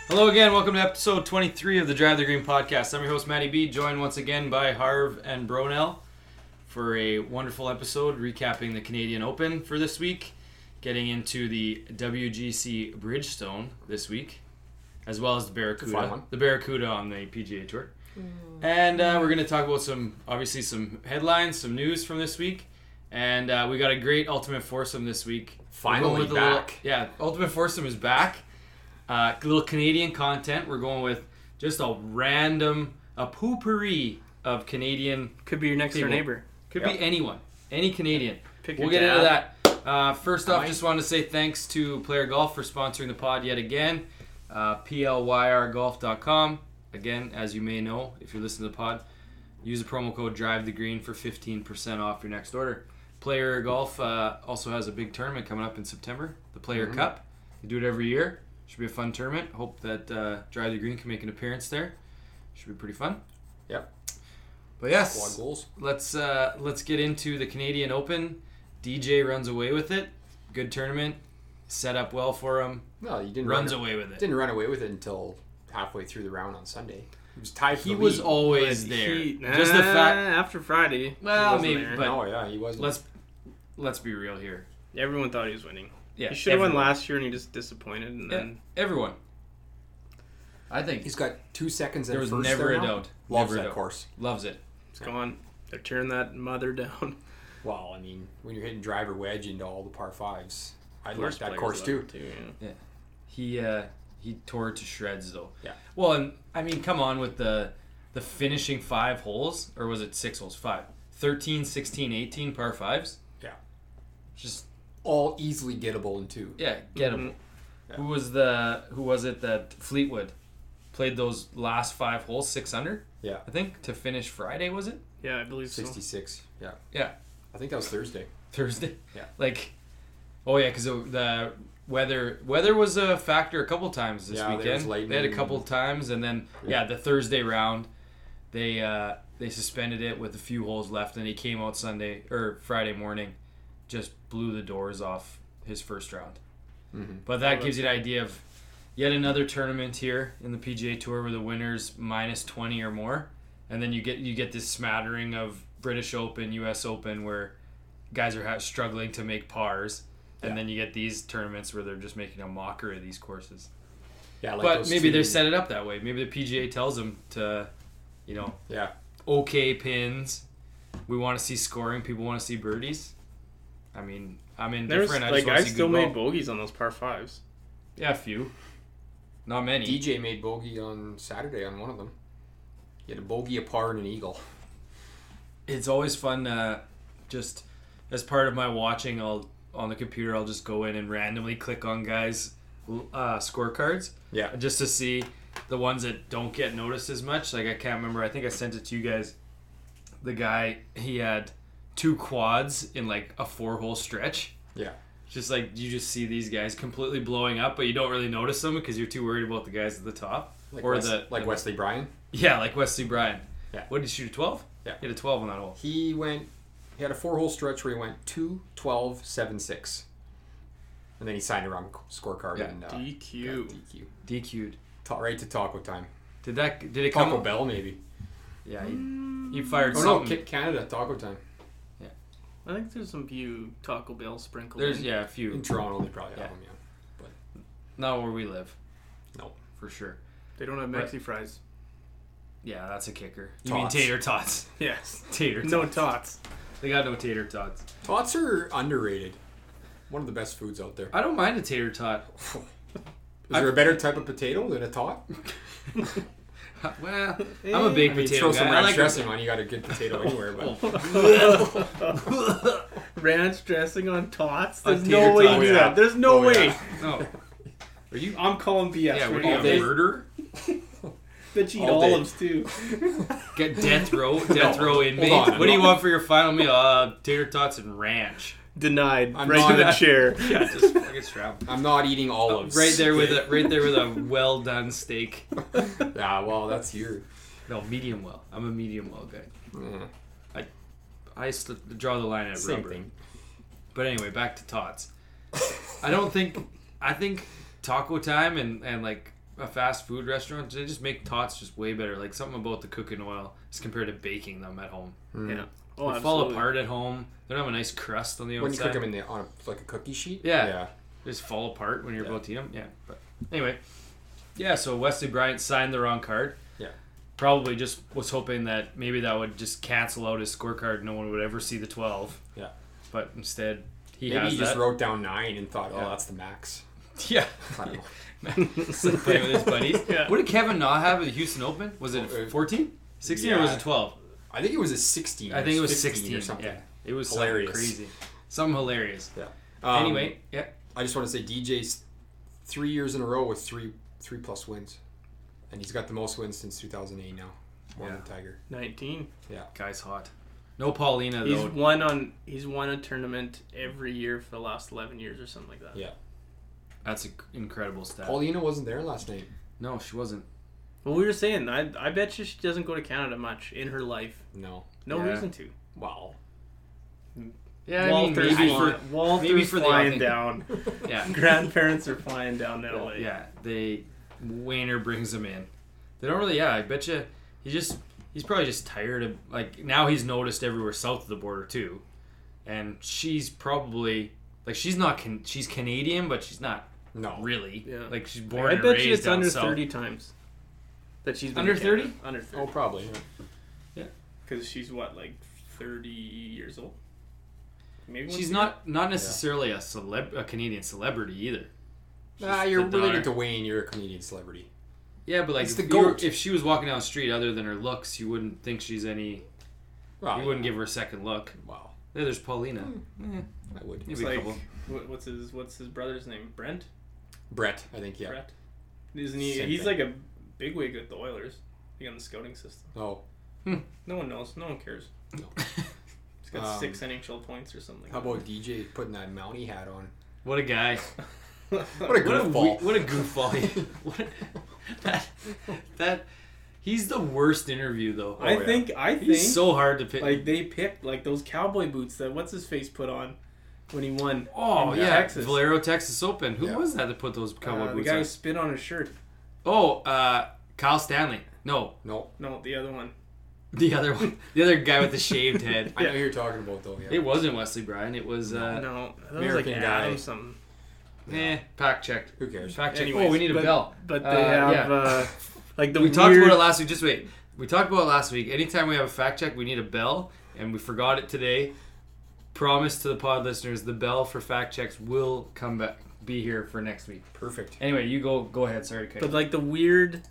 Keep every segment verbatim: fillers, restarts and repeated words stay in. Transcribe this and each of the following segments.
Hello again, welcome to episode twenty-three of the Drive the Green podcast. I'm your host, Matty B, joined once again by Harv and Bronell for a wonderful episode recapping the Canadian Open for this week, getting into the W G C Bridgestone this week, as well as the Barracuda, the Barracuda on the P G A Tour. Mm. And uh, we're going to talk about some, obviously some headlines, some news from this week, and uh, we got a great Ultimate Foursome this week. Finally back. Little, yeah, Ultimate Foursome is back. Uh, little Canadian content. We're going with just a random, a potpourri of Canadian. Could be your next door people. neighbor. Could yep. be anyone. Any Canadian. Pick we'll your get dad. into that. Uh, first off, Mike. just wanted to say thanks to Player Golf for sponsoring the pod yet again. Uh, P L Y R golf dot com. Again, as you may know, if you're listening to the pod, use the promo code DriveTheGreen for fifteen percent off your next order. Player Golf uh, also has a big tournament coming up in September, the Player mm-hmm. Cup. They do it every year. Should be a fun tournament. Hope that uh, Drive the Green can make an appearance there. Should be pretty fun. Yep. But yes, Squad goals. let's uh, let's get into the Canadian Open. D J runs away with it. Good tournament. Set up well for him. No, you didn't. Runs run away with it. Didn't run away with it until halfway through the round on Sunday. He was tied. For He the was lead. always But there. he- Just the nah, fact. after Friday. Well, he wasn't maybe, there. but- No, yeah, he wasn't. Let's let's be real here. Everyone thought he was winning. Yeah, he should have won everyone. last year, and he just disappointed. And Yeah, then everyone. I think He's got two seconds. there at was first never there a now. doubt. Loves Never a that doubt. course. Loves it. it's gone. They're tearing that mother down. Well, I mean, when you're hitting driver wedge into all the par fives, I like Course that players course love too. it too yeah. Yeah. He uh, he tore it to shreds though. Yeah. Well, and I mean, come on with the the finishing five holes, or was it six holes? Five. thirteen, sixteen, eighteen par fives. Yeah. Just All easily gettable in two. yeah, get him. Mhm. Yeah. Who was the who was it that Fleetwood played those last five holes six under? Yeah. I think to finish Friday, was it? Yeah, I believe so. sixty-six. Yeah. Yeah. I think that was Thursday. Thursday. Yeah. Like, oh yeah, because the weather weather was a factor a couple times this Yeah, there was weekend. lightning They had a couple and- times, and then yeah. Yeah. the Thursday round, they uh, they suspended it with a few holes left, and he came out Sunday or Friday morning, just blew the doors off his first round. Mm-hmm. But that Oh, gives you an idea of yet another tournament here in the P G A Tour where the winner's minus twenty or more, and then you get you get this smattering of British Open, U S Open where guys are ha- struggling to make pars, and Yeah. then you get these tournaments where they're just making a mockery of these courses. Yeah, like but those maybe two- they set it up that way. Maybe the P G A tells them to, you know, Yeah. okay pins. We want to see scoring. People want to see birdies. I mean, I'm There's indifferent. I like just want I to see still good made golf. bogeys on those par fives. Yeah, a few. Not many. D J made bogey on Saturday on one of them. He had a bogey, a par, and an eagle. It's always fun uh, just as part of my watching. I'll on the computer I'll just go in and randomly click on guys uh, scorecards Yeah. just to see the ones that don't get noticed as much. Like I can't remember, I think I sent it to you guys. The guy, he had two quads in like a four hole stretch. Yeah. Just like you just see these guys completely blowing up, but you don't really notice them because you're too worried about the guys at the top. Like, or Wes- the like the- Wesley Bryan. Yeah, like Wesley Bryan. Yeah. What did he shoot, a twelve? Yeah. He had a twelve on that hole. He went, he had a four hole stretch where he went two, twelve, seven, six. And then he signed a wrong scorecard Yeah. and uh, D Q. got D Q. D Q'd. Ta- right to taco time. Did that? Did it come? Taco Bell, maybe. Yeah, he, he fired Oh, no, something. Ki- Canada, taco time. I think there's some few Taco Bell sprinkled There's in. yeah a few. In Toronto, they probably Yeah. have them, yeah. Not where we live. No. For sure. They don't have Right. Mexi fries. Yeah, that's a kicker. You Tots. mean tater tots? Yes. Tater tots. No tots. They got no tater tots. Tots are underrated. One of the best foods out there. I don't mind a tater tot. Is there a better type of potato than a tot? Well, I'm a big I mean, potato throw guy. some I ranch like dressing on, you got a good potato anywhere. But Ranch dressing on tots? On There's tater no way you tots. do Oh, yeah. that. There's no Oh, way. yeah. No. Are you? I'm calling B S Yeah, right what are you, now. a day. murderer? Bitch eat All day. olives too. Get death row, death No, row hold inmate. on. What do you want for your final meal? Uh, tater tots and ranch. Denied. I'm right not to the that- chair. Yeah, just fucking strap. I'm not eating olives. Right there with a right there with a well done steak. Yeah, well, that's your. No, medium well. I'm a medium well guy. Yeah. I st- draw the line at Same rubber. thing. But anyway, back to tots. I don't think I think taco time and, and like a fast food restaurant, they just make tots just way better. Like something about the cooking oil as compared to baking them at home. Mm. Yeah. Oh, They fall absolutely. apart at home. They don't have a nice crust on the When you outside. cook them in the on a, like a cookie sheet. Yeah. Yeah. They just fall apart when you're Yeah. about to eat them. Yeah. But anyway, yeah. So Wesley Bryant signed the wrong card. Yeah. Probably just was hoping that maybe that would just cancel out his scorecard. No one would ever see the twelve. Yeah. But instead, he Maybe has he that. just wrote down nine and thought, oh, Yeah. that's the max. Yeah. I don't know. So playing with his buddies. Yeah. What did Kevin Na have at the Houston Open? Was it Uh, fourteen? sixteen or was yeah. it twelve? I think it was a sixteen. I think it was fifteen sixteen or something. Yeah. It was Hilarious. something crazy. Something hilarious. Yeah. Um, anyway, yeah. I just want to say D J's three years in a row with three three plus wins, and he's got the most wins since two thousand eight now. More Yeah. than Tiger. nineteen. Guy's hot. No Paulina He's though. won on. He's won a tournament every year for the last eleven years or something like that. Yeah. That's an incredible stat. Paulina wasn't there last night. No, she wasn't. Well, we were saying, I I bet you she doesn't go to Canada much in her life. No. No Yeah. reason to. Wow. Yeah, I mean, Walter's, maybe fly- for Walter's maybe for the flying outing. down. yeah, Grandparents are flying down to L A. yeah. They Wayner brings him in. They don't really. Yeah, I bet you. He just. He's probably just tired of like now. He's noticed everywhere south of the border too, and she's probably like she's not. Can, she's Canadian, but she's not No. really. Yeah. Like she's born I and bet raised you it's down under south. thirty times that she's been Under to Canada. thirty? Under Oh, thirty. probably. Yeah. Because she's what, like thirty years old? Maybe once She's a not not necessarily a celeb a Canadian celebrity either. Nah, She's you're the related daughter. to Wayne. You're a Canadian celebrity. Yeah, but like It's if, the you were- goat. if she was walking down the street, other than her looks, you wouldn't think she's any. Wow. You wouldn't give her a second look. Wow. Yeah, there's Paulina. Eh, I would. maybe It's a like couple. what- what's his what's his brother's name? Brent. Brett, I think. Yeah. Brett. Isn't he? Same He's thing. like a bigwig at the Oilers. He on the scouting system. Oh. No one knows. No one cares. No. He's got Um, six N H L points or something. How about D J putting that Mountie hat on? What a guy! What a What a goofball. we- what a goofball! what a, that that he's the worst interview though. I Oh, yeah. think. I think. He's so hard to pick. like they picked like those cowboy boots that what's his face put on when he won. oh in yeah, Texas. Valero Texas Open. Who Yeah. was that that put those cowboy Uh, the boots guy on? who spit on his shirt. Oh, uh, Kyle Stanley. No, No. No, the other one. the other one. The other guy with the shaved head. I know who you're talking about, though. Yeah. It wasn't Wesley Bryan. It was uh, no, that was American like guy. Adam something. eh, fact checked. Who cares? Fact check. Anyways, Oh, we need a but, bell. But they Uh, have yeah. uh, like the we weird. talked about it last week. Just wait. We talked about it last week. Anytime we have a fact check, we need a bell, and we forgot it today. Promise to the pod listeners, the bell for fact checks will come back, be here for next week. Perfect. Anyway, you go. Go ahead. Sorry to cut But you. like the weird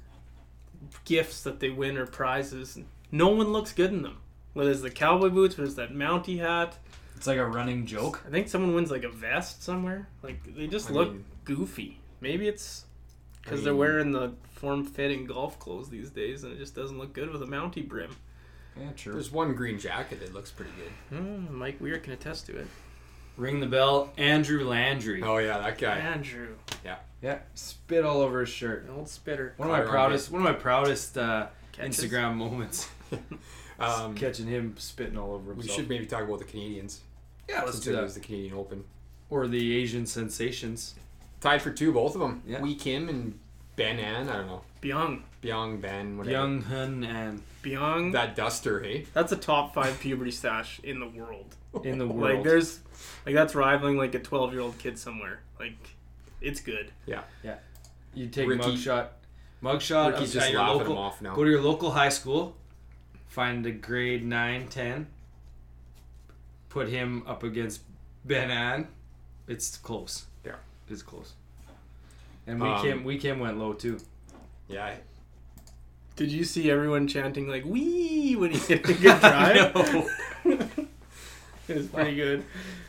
gifts that they win or prizes, no one looks good in them. Whether it's the cowboy boots, whether it's that Mountie hat. It's like a running joke. I think someone wins like a vest somewhere. Like they just I look mean- goofy. Maybe it's because I they're mean- wearing the form-fitting golf clothes these days, and it just doesn't look good with a Mountie brim. Yeah, true. There's one green jacket that looks pretty good. Hmm, Mike Weir can attest to it. Ring the bell. Andrew Landry. Oh, yeah, that guy. Andrew, Yeah, spit all over his shirt. an old spitter. One of my Caught her on proudest. One of my proudest uh, Catches. Instagram moments. Um, Catching him spitting all over we himself. should maybe talk about the Canadians. yeah, let's since do it was that. the Canadian Open. Or the Asian sensations. Tied for two, both of them. Yeah. Wee Kim and Ben An. I don't know. Byung, Byung, Ben, whatever. Young Hun and Byung. That duster, hey? That's a top five puberty stash in the world. in the world. Like there's, like that's rivaling like a twelve-year-old kid somewhere. Like, it's good. you take Ricky- mugshot. Mugshot Ricky's of just at your laughing local. him off now. Go to your local high school. Find a grade nine, ten. Put him up against Ben An. It's close. Yeah. It's close. And we Um, Kim, we Kim went low too. Yeah. Did you see everyone chanting like "wee" when he hit a good drive? No. It was pretty good.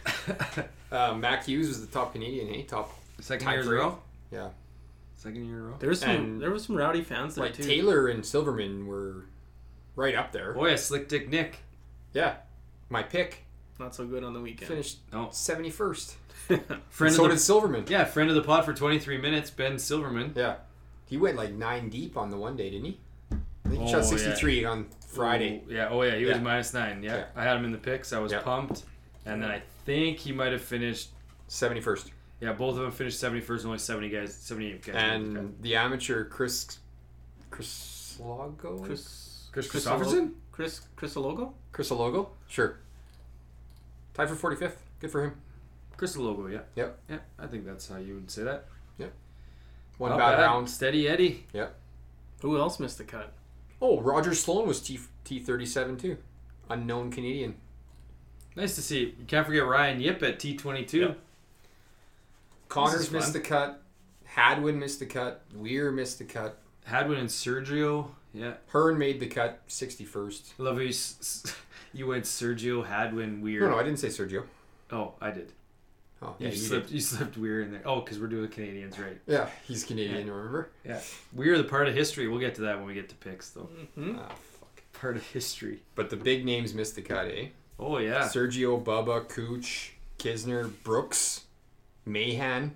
Uh, Mac Hughes was the top Canadian, hey? Top. Second Time year in a frame. row. Yeah. Second year in a row. There was some. And- there was some rowdy fans there Like too. Taylor and Silverman were right up there. Oh yeah, Slick Dick Nick. Yeah. My pick Not so good on the weekend. finished No. seventy-first. Friend so of the did Silverman. yeah, friend of the pod for twenty-three minutes. Ben Silverman. Yeah. He went like nine deep on the one day, didn't he? I think he Oh, shot sixty-three on Friday. Oh, yeah. Oh yeah, he was Yeah. minus nine. Yeah. Yeah. I had him in the picks. I was Yeah. pumped, and then I think he might have finished. seventy-first. Yeah, both of them finished seventy-first. Only seventy guys, seventy-eight guys. made the cut. And the amateur Chris Chris Logo? Chris Chris Chris Christopherson? Chris Chris Logo? Chris Logo? Sure. Tied for forty-fifth. Good for him. Chris Logo, yeah. Yep. Yeah, I think that's how you would say that. One Not bad, bad. round. Steady Eddie. Who else missed the cut? Oh, Roger Sloan was T T thirty-seven too. Unknown Canadian. Nice to see. You can't forget Ryan Yip at T twenty-two. Yeah. Connors is missed fun. the cut. Hadwin missed the cut. Weir missed the cut. Hadwin and Sergio. Yeah. Hearn made the cut, sixty-first. Love how you, s- s- you went Sergio, Hadwin, Weir. No, no, I didn't say Sergio. Oh, I did. Oh, You yeah, you slipped. did. You slipped Weir in there. Oh, because we're doing the Canadians, right? Yeah, he's Canadian, remember? Yeah. We're the part of history. We'll get to that when we get to picks, though. Mm-hmm. Ah, fuck. Part of history. But the big names missed the cut, eh? Oh yeah. Sergio, Bubba, Cooch, Kisner, Brooks, Mahan.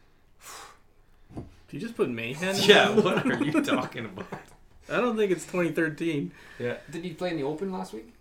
Did you just put Mayhem? in Yeah. there? What are you talking about? I don't think it's twenty thirteen. Yeah. Did he play in the Open last week?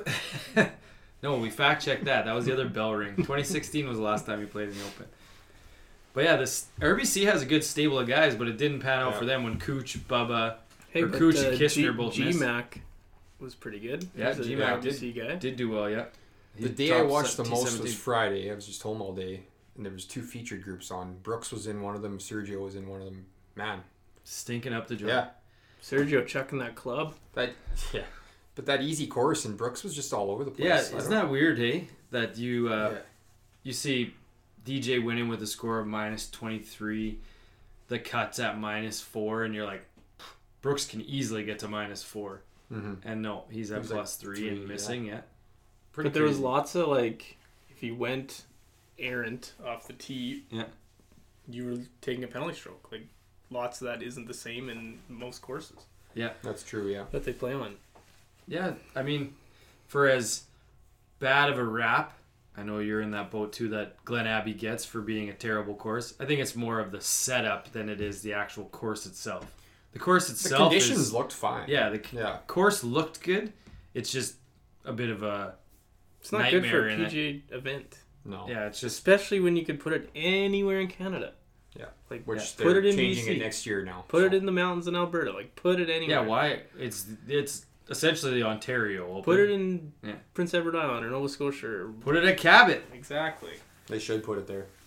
No, we fact checked that. That was the other bell ring. twenty sixteen was the last time he played in the Open. But yeah, this R B C has a good stable of guys, but it didn't pan out Yeah. for them when Cooch, Bubba Hey, Or but Cooch uh, and Kishner G- both missed. G-Mac was pretty good. Yeah, He's a G-Mac R B C guy. did do well. Yeah. The He day I topped watched the T most seventeen. was Friday. I was just home all day, and there was two featured groups on. Brooks was in one of them. Sergio was in one of them. Man, Stinking up the joint. yeah, Sergio chucking that club. that yeah. But that easy course, and Brooks was just all over the place. Yeah, I isn't don't- that weird, hey? That you uh, Yeah. you see D J winning with a score of minus twenty-three, the cuts at minus four, and you're like, Brooks can easily get to minus four. Mhm. And no, he's at He was like plus three, three, and missing, yeah. Pretty But there was crazy. lots of like, if you went errant off the tee, Yeah. you were taking a penalty stroke. Like, lots of that isn't the same in most courses That's true. Yeah. that they play on. Yeah, I mean, for as bad of a rap, I know you're in that boat too, that Glen Abbey gets for being a terrible course. I think it's more of the setup than it is the actual course itself. The course The itself conditions is, looked fine. yeah, the c- Yeah. course looked good. It's just a bit of a It's not good for Nightmare a in P G A event, No. yeah. It's just especially when you could put it anywhere in Canada. Yeah. Like, Which Yeah. they're put it in changing B C. it next year now. Put it so. in the mountains in Alberta. Like, put it anywhere. yeah. Why it's it's essentially the Ontario Open. Put it in Yeah. Prince Edward Island or Nova Scotia. Or... Put it at Cabot. Exactly. They should put it there.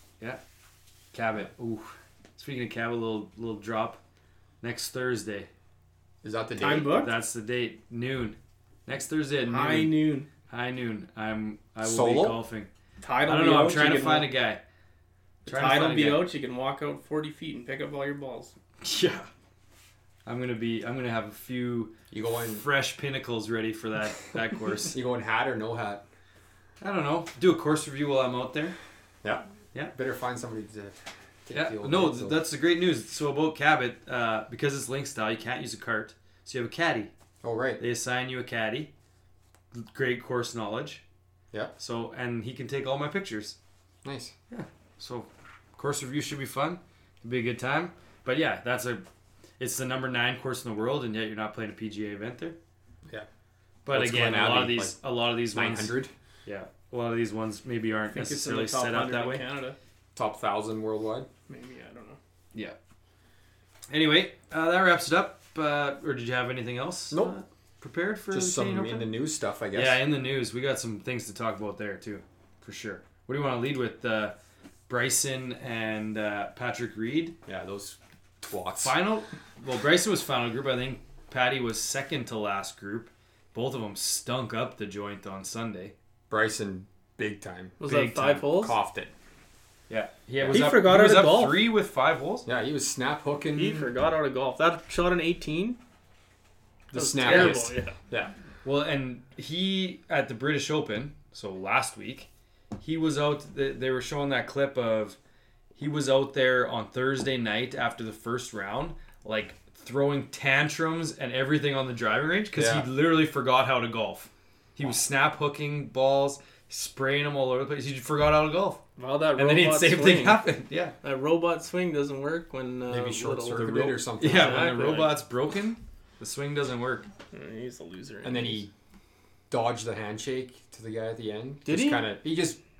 Cabot. Ooh. Speaking of Cabot, little little drop next Thursday. Is that the date? Time booked? That's the date. Noon. Next Thursday at noon. High noon. High noon. I'm I will Solo? be golfing. Tide I will don't be know. I'm out, trying you to can find a walk- guy. The Trying to tide will find a be guy. out. You can walk out forty feet and pick up all your balls. Yeah. I'm gonna be. I'm gonna have a few You going? fresh pinnacles ready for that that course. You going hat or no hat? I don't know. Do a course review while I'm out there. Yeah. Yeah. Better find somebody to. Take Yeah. the old No, lead, so- that's the great news. So about Cabot, uh, because it's link style, you can't use a cart. So you have a caddy. Oh right. They assign you a caddy. Great course knowledge. Yeah. So and he can take all my pictures. Nice. So, course review should be fun. It'll be a good time. But yeah, that's a, it's the number nine course in the world, and yet you're not playing a P G A event there. Yeah. But What's again, Glen a lot of Abbey, these, a lot of these Nine ones, hundred. yeah, a lot of these ones maybe I aren't think it's in the necessarily top set up hundred that in way. Canada. Top thousand worldwide. Maybe, I don't know. Yeah. Anyway, uh, that wraps it up. Uh, or did you have anything else? Nope. Uh, prepared for Just the Canadian some in Open? the news stuff, I guess. Yeah, in the news, we got some things to talk about there too, for sure. What do you want to lead with? Uh, Bryson and uh, Patrick Reed. Yeah, those twats. Final. Well, Bryson was final group. I think Patty was second to last group. Both of them stunk up the joint on Sunday. Bryson, big time. Was Big that five time. holes? Coughed it. Yeah, he was He up, forgot he how was to up golf. three with five holes. Yeah, he was snap hooking. He forgot how to golf. That shot in eighteen. the That was snappiest. terrible. Yeah. Yeah. Well, and he at the British Open, so last week, he was out. They they were showing that clip of he was out there on Thursday night after the first round, like throwing tantrums and everything on the driving range because Yeah. he literally forgot how to golf. He was snap hooking balls, spraying them all over the place. He just forgot how to golf, Well, that and then robot the same swing. thing happened. Yeah, That robot swing doesn't work when uh, Maybe short little- circuited the ro- or something. yeah. When Exactly. the robot's broken, the swing doesn't work. Uh, He's a loser. And then he dodged the handshake to the guy at the end. Did just he? Kinda, he just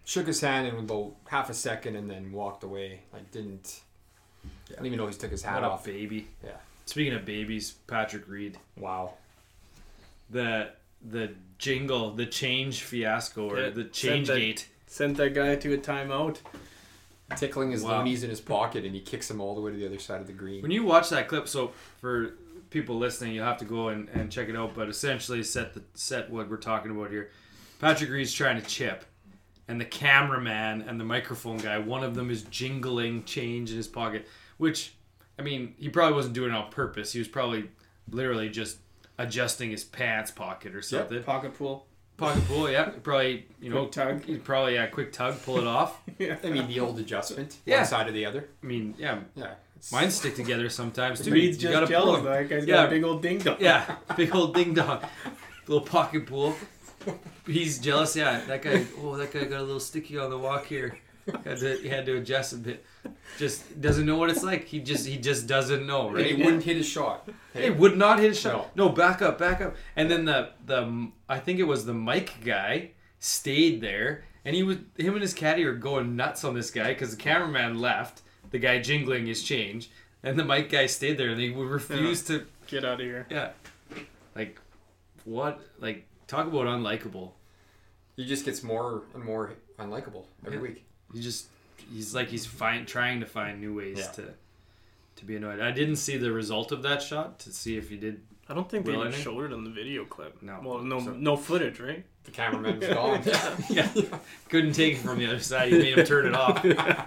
shook his hand in about half a second and then walked away. Like didn't. I don't even know if he took his hat What off. a baby. Yeah. Speaking of babies, Patrick Reed. Wow. The the jingle, the change fiasco, or Yeah, the sent change that- gate. Sent that guy to a timeout. Tickling his Wow. loonies in his pocket and he kicks him all the way to the other side of the green. When you watch that clip, so for people listening, you'll have to go and, and check it out. But essentially, set the set what we're talking about here. Patrick Reed's trying to chip, and the cameraman and the microphone guy, one of them is jingling change in his pocket. Which, I mean, he probably wasn't doing it on purpose. He was probably literally just adjusting his pants pocket or something. Pocket pool. Pocket pull, yeah. Probably, you know, Quick tug. he'd probably yeah, quick tug, pull it off. Yeah. I mean, the old adjustment. Yeah. One side or the other. I mean, yeah, Yeah. It's- mine stick together sometimes too. Reed's You just gotta pull jealous. 'em. That guy's Yeah. got a big old ding dong. Yeah, big old ding dong, little pocket pool. He's jealous. Yeah, that guy. Oh, that guy got a little sticky on the walk here. Had to, he had to adjust a bit. Just doesn't know what it's like. He just he just doesn't know, And right? he wouldn't hit his shot. He would not hit a shot. No. back up, back up. And then the the I think it was the mic guy stayed there, and he was him and his caddy are going nuts on this guy because the cameraman left. The guy jingling his change, and the mic guy stayed there, and they refused to. Get out of here. Yeah, like what? Like talk about unlikable. He just gets more and more unlikable every Yeah. week. He just he's like he's find, trying to find new ways Yeah. to to be annoyed. I didn't see the result of that shot to see if he did. I don't think they Will even any? showed it on the video clip. No. Well, no, So- no footage, right? The cameraman was gone. Yeah, couldn't take it from the other side. He made him turn it off.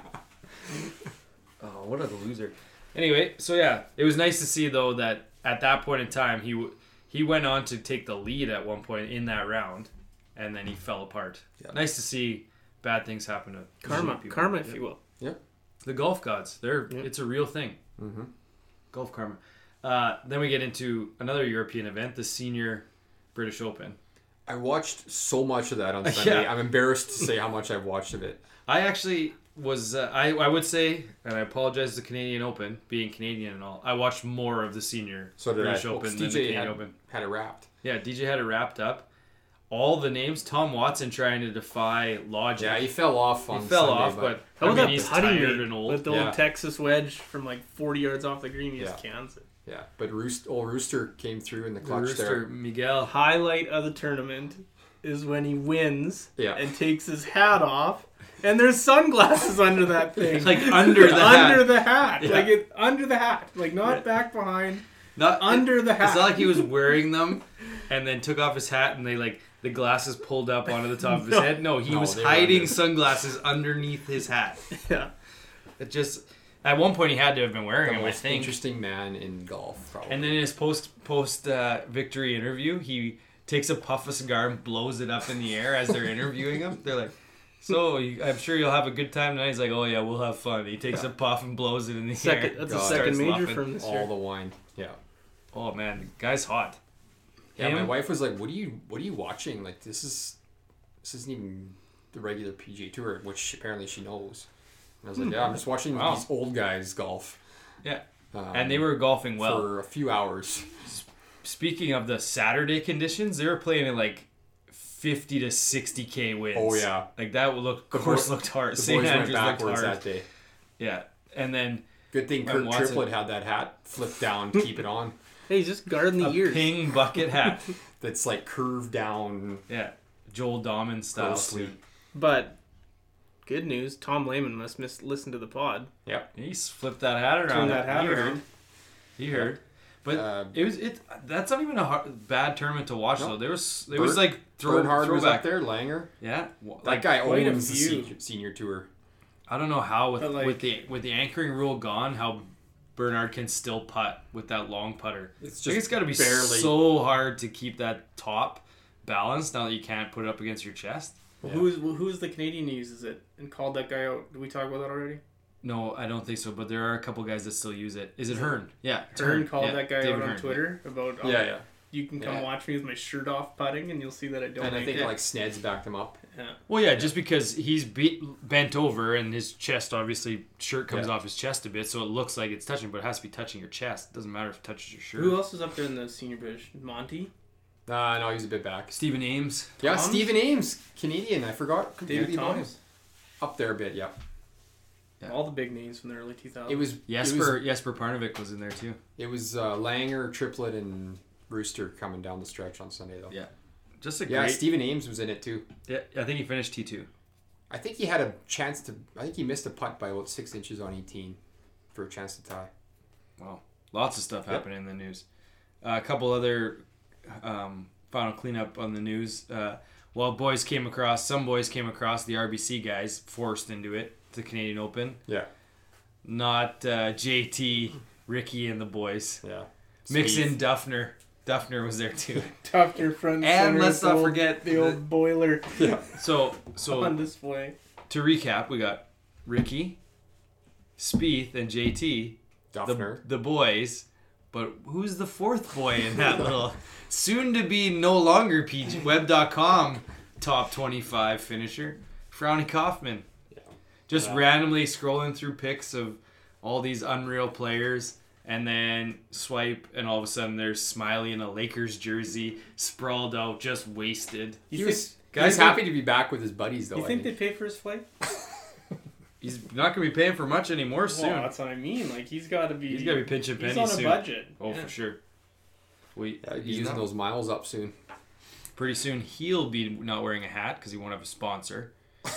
Oh, what a loser. Anyway, so yeah, it was nice to see though that at that point in time he w- he went on to take the lead at one point in that round, and then he fell apart. Yeah. Nice to see bad things happen to Karma, people. karma, if you will. The golf gods, they're Yeah. it's a real thing. Mm-hmm. Golf karma. Uh, then we get into another European event, the Senior British Open. I watched so much of that on Sunday. Yeah. I'm embarrassed to say how much I've watched of it. I actually was uh, I I would say, and I apologize to the Canadian Open, being Canadian and all. I watched more of the Senior So did British I. Open Well, than D the J Canadian had, Open. had it wrapped. Yeah, D J had it wrapped up. All the names, Tom Watson trying to defy logic. Yeah, he fell off on he fell Sunday, off, but, but How I about mean, that he's putting tired mate and old. with the Yeah. old Texas wedge from like forty yards off the green? He just Yeah. cans it. yeah, but Roost, old Rooster came through in the The clutch Rooster, there. Miguel. Highlight of the tournament is when he wins Yeah. and takes his hat off, and there's sunglasses under that thing. Like under the hat. under the hat, Yeah. like it under the hat, like not Yeah. back behind, Not under the hat. It's not like he was wearing them and then took off his hat and they like the glasses pulled up onto the top of his No. head. No, he No, was they were hiding under. sunglasses underneath his hat. Yeah. It just at one point he had to have been wearing The them, I most think. interesting man in golf, probably. And then in his post post uh, victory interview, he takes a puff of cigar and blows it up in the air as they're interviewing him. They're like, "So you, I'm sure you'll have a good time tonight." He's like, "Oh yeah, we'll have fun." He takes a puff and blows it in the Second, air. that's God. the second Starts major laughing. from this all year. the wine. Yeah. Oh man, the guy's hot. Yeah, Him? my wife was like, "What are you? What are you watching? Like, this is, this isn't even the regular P G A Tour, which apparently she knows." And I was like, "Yeah, I'm just watching Wow. these old guys golf." Yeah. Um, And they were golfing well. for a few hours. Speaking of the Saturday conditions, they were playing at like fifty to sixty K winds. Oh, yeah. Like that would look, The of course, boys- looked hard. The Saint boys went Andrews looked backwards hard. that day. Yeah. And then Good thing And Kurt Watson- Triplett had that hat flipped down, keep it on. Hey, he's just guarding the a ears. ping bucket hat. That's like curved down. Yeah. Joel Dahman style Grossly. suit. But good news, Tom Lehman must miss listen to the pod. Yep. He flipped that hat around. Turn that hat he around. heard. He heard. But Uh, it was it. That's not even a hard, bad tournament to watch No. though. There was there was Bert- like throw, Bernhard was throwback. up there, Langer. Yeah. That Like guy quite a owns the few. senior, senior tour. I don't know how with But, like- with the with the anchoring rule gone, how Bernard can still putt with that long putter. It's I think just it's got to be barely. so hard to keep that top balanced now that you can't put it up against your chest. Well, Yeah. who's well, who's the Canadian who uses it and called that guy out? Did we talk about that already? No, I don't think so. But there are a couple guys that still use it. Is it Hearn? Yeah, it's Hearn called Yeah, that guy David out on Hearn. Twitter about oh, yeah, yeah. you can come Yeah. watch me with my shirt off putting and you'll see that I don't And I make think it. like Sneds backed him up. yeah. Well, yeah, just because he's be- bent over and his chest, obviously, shirt comes Yeah. off his chest a bit, so it looks like it's touching, but it has to be touching your chest. It doesn't matter if it touches your shirt. Who else is up there in the senior British? Monty, Uh, no, he's a bit back. Stephen Ames. Yeah, Toms? Stephen Ames, Canadian. I forgot David completely about him. Thomas. Up there a bit, yeah. Yeah. All the big names from the early two thousands. It was Jesper It was, Jesper Parnevik was in there too. it was uh, Langer, Triplett, and Rooster coming down the stretch on Sunday though. Yeah. Just a Yeah, great. Stephen Ames was in it too. Yeah, I think he finished T two. I think he had a chance to. I think he missed a putt by about six inches on eighteen for a chance to tie. Wow. Lots of stuff Yep. happening in the news. Uh, a couple other um, final cleanup on the news. Uh, while boys came across, some boys came across the R B C guys forced into it, the Canadian Open. Yeah. Not uh, J T, Ricky, and the boys. Yeah. Mix Spieth. in Duffner. Duffner was there too. Tufter front And center let's with the not old- forget the the- old boiler Yeah. So, so on display. to recap, we got Ricky, Spieth, and J T, the, Duffner. the boys. But who's the fourth boy in that little soon to be no longer P G web dot com top twenty-five finisher? Frowny Kaufman. Yeah. Just Yeah. randomly scrolling through pics of all these unreal players and then swipe and all of a sudden there's Smiley in a Lakers jersey, sprawled out, just wasted. He You was, think- he was guys happy to be back with his buddies though. You I think they pay for his flight? He's not going to be paying for much anymore soon. Well, that's what I mean. Like he's got to be. He's got to be pinching He's pennies on a soon. budget. Oh, Yeah. for sure. We, Yeah, he's he's using not- those miles up soon. Pretty soon he'll be not wearing a hat because he won't have a sponsor,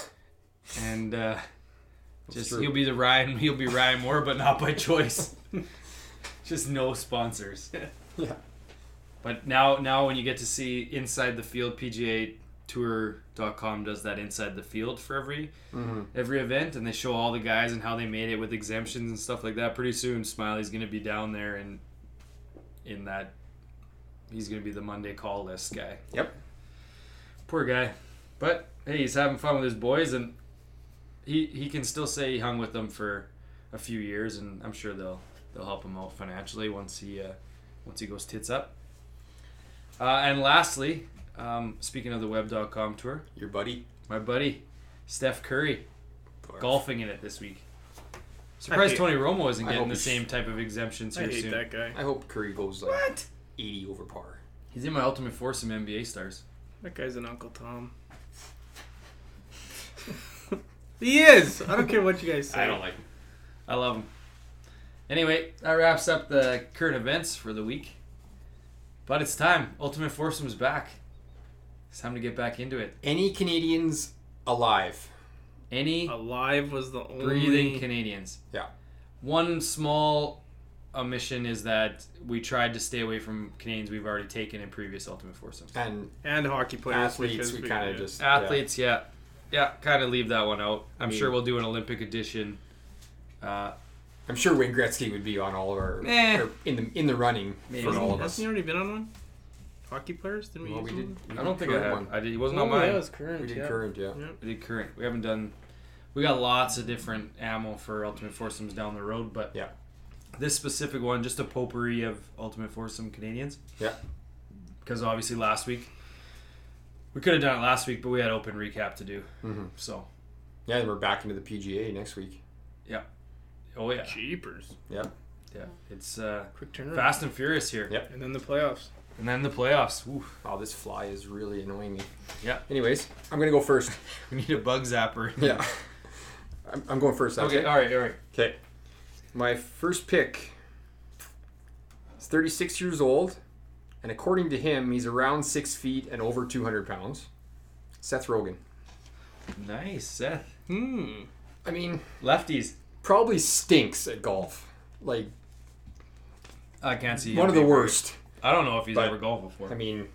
and uh, just true. he'll be the Ryan. He'll be Ryan Moore, but not by choice. Just no sponsors. Yeah. But now, now when you get to see inside the field, P G A Tour dot com does that inside the field for every Mm-hmm. every event, and they show all the guys and how they made it with exemptions and stuff like that. Pretty soon, Smiley's gonna be down there and in that. He's going to be the Monday call list guy. Yep. Poor guy. But, hey, he's having fun with his boys, and he he can still say he hung with them for a few years, and I'm sure they'll they'll help him out financially once he uh, once he goes tits up. Uh, and lastly, um, speaking of the web dot com tour, Your buddy. my buddy, Steph Curry, Barf. golfing in it this week. Surprised hate- Tony Romo isn't I getting hope the he's- same type of exemptions I here hate soon. that guy. I hope Curry goes like What? eighty over par. He's in my Ultimate Foursome N B A stars. That guy's an Uncle Tom. He is. I don't care what you guys say. I don't like him. I love him. Anyway, that wraps up the current events for the week. But it's time. Ultimate Foursome's back. It's time to get back into it. Any Canadians alive? Any Alive was the only. breathing Canadians. Yeah. One small omission is that we tried to stay away from Canadians we've already taken in previous Ultimate Foursomes. And and hockey players. athletes, because we kind of yeah. just Athletes, yeah. Yeah, kind of leave that one out. I'm I mean- sure we'll do an Olympic edition. Uh, Yeah. I'm sure Wayne Gretzky would be on all of our Eh. or in the in the running Maybe. for all of Hasn't us. he already been on one? Hockey players? Didn't we Well, use we did. one? we I don't did think I current have. one. I did, it wasn't Oh, on mine. yeah, it was current. We did yeah. current, yeah. Yeah. We did current. We haven't done. We got lots of different ammo for Ultimate Foursomes down the road, but Yeah. this specific one, just a potpourri of Ultimate Foursome Canadians. Yeah. Because obviously last week, we could have done it last week, but we had open recap to do. Mm-hmm. So, Yeah, and we're back into the P G A next week. oh yeah, Jeepers. Yep. yeah, it's uh, Quick turnaround. fast and furious here. Yep. And then the playoffs. And then the playoffs. Ooh, Wow, this fly is really annoying me. Yeah. Anyways, I'm gonna go first. we need a bug zapper. Yeah. I'm, I'm going first. Okay. Okay. All right. All right. Okay. My first pick is thirty-six years old, and according to him, he's around six feet and over two hundred pounds. Seth Rogen. Nice, Seth. Hmm. I mean, Lefties. probably stinks at golf. Like I can't see. one him of the being very- worst. I don't know if he's But- ever golfed before. I mean,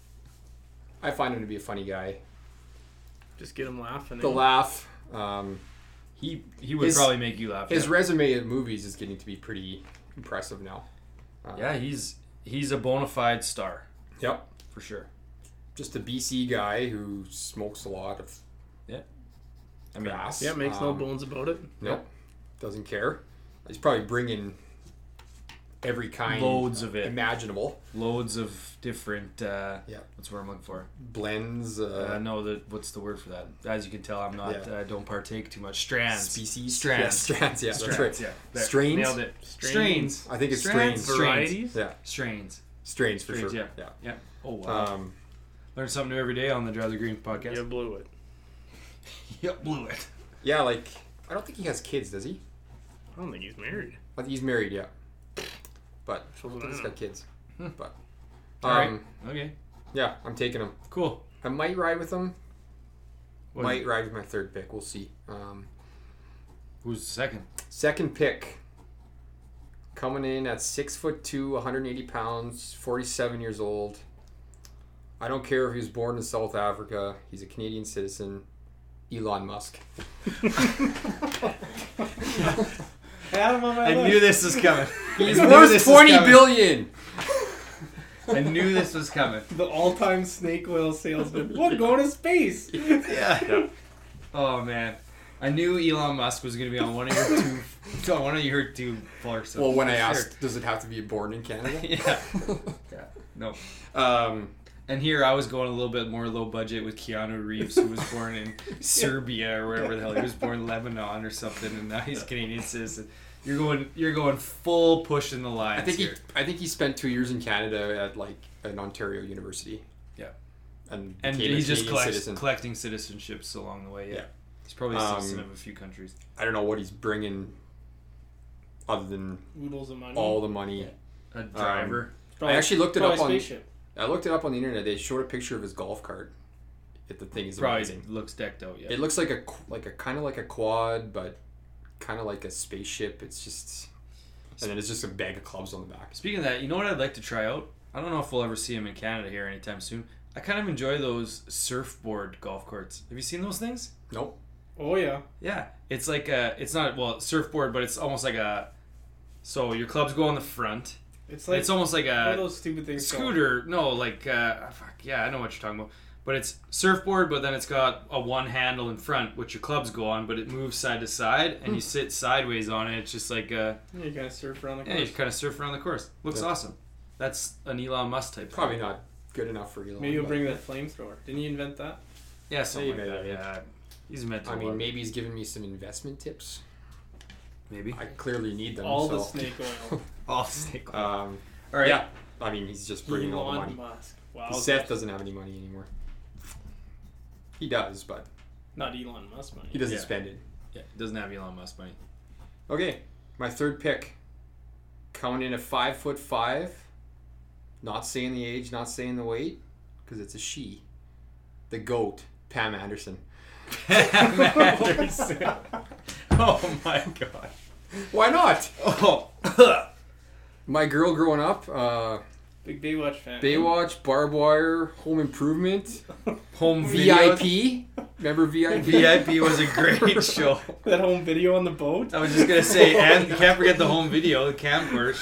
I find him to be a funny guy. Just get him laughing. The eh? laugh. Um, he he would his- probably make you laugh. his yeah. resume in movies is getting to be pretty impressive now. Uh, yeah, he's he's a bona fide star Yep. for sure. Just a B C guy who smokes a lot of I mean, grass. Yeah, makes no Um, bones about it. Nope. Doesn't care. He's probably bringing every kind Loads of it. imaginable. loads of different. Uh, Yeah. What's the word I'm looking for? Blends, Uh, uh, no, the what's the word for that? As you can tell, I'm not. Yeah. I don't partake too much. Strands. species. Strands. Yeah, strands, yeah, Strands, that's right. Yeah. There. Strains? Nailed it. Strains. Strains. I think it's Strands. strains. Varieties? Yeah, Strains. strains for Strains, sure. yeah. Yeah. Oh wow. Um, Learn something new every day on the Drive the Green podcast. You blew it. Yep, blew it. Yeah, like I don't think he has kids, does he? I don't think he's married. I think he's married, yeah. But I So don't I think he's know. got kids. Hmm. But All right. um, Okay. yeah, I'm taking him. Cool. I might ride with him. What- Might ride with my third pick. We'll see. Um, Who's second? second pick. Coming in at six foot two, one hundred eighty pounds, forty-seven years old. I don't care if he was born in South Africa. He's a Canadian citizen. Elon Musk. Had him on my I list. knew this was coming. He's I knew worth this was twenty coming. billion. I knew this was coming. The all-time snake oil salesman. What, going to space? Yeah. Oh man, I knew Elon Musk was going to be on one of your two, on one of your two forks. Well, when I Sure. asked, does it have to be born in Canada? Yeah. Yeah. No. Um, And here I was going a little bit more low budget with Keanu Reeves, who was born in Serbia or wherever the hell he was born, Lebanon or something, and now he's Canadian citizen. You're going, you're going full pushing the lines I think he, here. I think he spent two years in Canada at like an Ontario university. Yeah. And And became a he's just Canadian collect, citizen. collecting citizenships along the way. Yeah. Yeah. He's probably a Um, citizen of a few countries. I don't know what he's bringing, other than Oodles of money. all the money. A driver. Probably- I actually looked it probably up on- spaceship. I looked it up on the internet. They showed a picture of his golf cart. It, the thing is Probably amazing. looks decked out. Yeah. It looks like a qu- like a kind of like a quad, but kind of like a spaceship. It's just, and then it's just a bag of clubs on the back. Speaking of that, you know what I'd like to try out? I don't know if we'll ever see him in Canada here anytime soon. I kind of enjoy those surfboard golf courts. Have you seen those things? Nope. Oh, yeah. Yeah, it's like a, it's not, well, surfboard, but it's almost like a, so your clubs go on the front. It's like It's almost like one of a those stupid things. called- scooter. No, like, uh, fuck, yeah, I know what you're talking about. But it's surfboard, but then it's got a one handle in front, which your clubs go on, but it moves side to side, and you sit sideways on it. It's just like, uh, Yeah, you kind of surf around the yeah, you course. kind of surf around the course. Looks Yeah. awesome. That's an Elon Musk type. Probably thing. not good enough for Elon. Maybe you'll but- bring that flamethrower. Didn't you invent that? Yeah, something Maybe, like that. yeah. Yeah, he's meant to. I mean, love- maybe he's giving me some investment tips. maybe I clearly need them. All the so. snake oil. all snake. oil. Um, all right. yeah. I mean, he's just bringing all the Elon money. Musk. Wow. Seth doesn't have any money anymore. He does, but Not Elon Musk money. he doesn't Yeah. spend it. Yeah, doesn't have Elon Musk money. Okay, my third pick. Coming in at five foot five. Not saying the age, not saying the weight, because it's a she. The GOAT, Pam Anderson. Pam Anderson. Oh my god. Why not? Oh. My girl growing up, uh, Big Baywatch fan. Baywatch, Barbed Wire, Home Improvement, Home V I video. P. Remember V I P? V I P was a great show. That home video on the boat. I was just gonna say, and you can't forget the home video, the camcorders.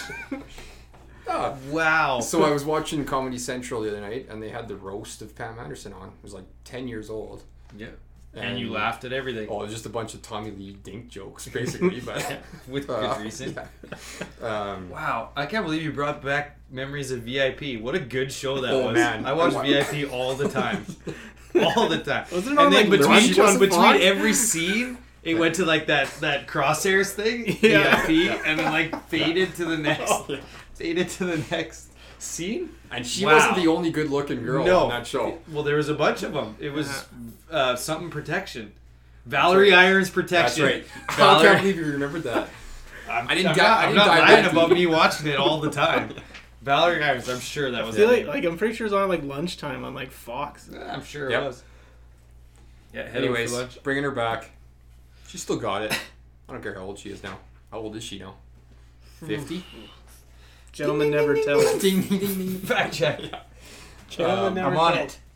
Ah. Wow. So I was watching Comedy Central the other night, and they had the roast of Pam Anderson on. It was like ten years old. Yeah. And you laughed at everything. Oh, it was just a bunch of Tommy Lee dink jokes, basically. But With uh, good reason. yeah. Um, Wow, I can't believe you brought back memories of V I P. What a good show that Oh, was. man. I watched I wa- V I P all the time. all the time. Wasn't it and on, then like, between, Lunch on between Fox? every scene, it went to like that, that crosshairs thing, Yeah. V I P, and then like faded to the next Oh, yeah. faded to the next scene. And she Wow. wasn't the only good-looking girl No. on that show. Well, there was a bunch of them. It was uh, something protection. Valerie Irons That's protection. right. I Valerie, can't believe you remembered that. I'm, I didn't I'm di- not, I I'm didn't not dive lying that about deep. me watching it all the time. Valerie Irons, I'm sure that I was feel it. like, like I'm pretty sure it's on like lunchtime on like Fox. I'm sure Yep. it was. Yeah, head Anyways, over for lunch. bringing her back. She still got it. I don't care how old she is now. How old is she now? fifty? Gentlemen never tell. Ding, ding, ding, ding. Fact check. Gentlemen Um, never I'm on tell. it.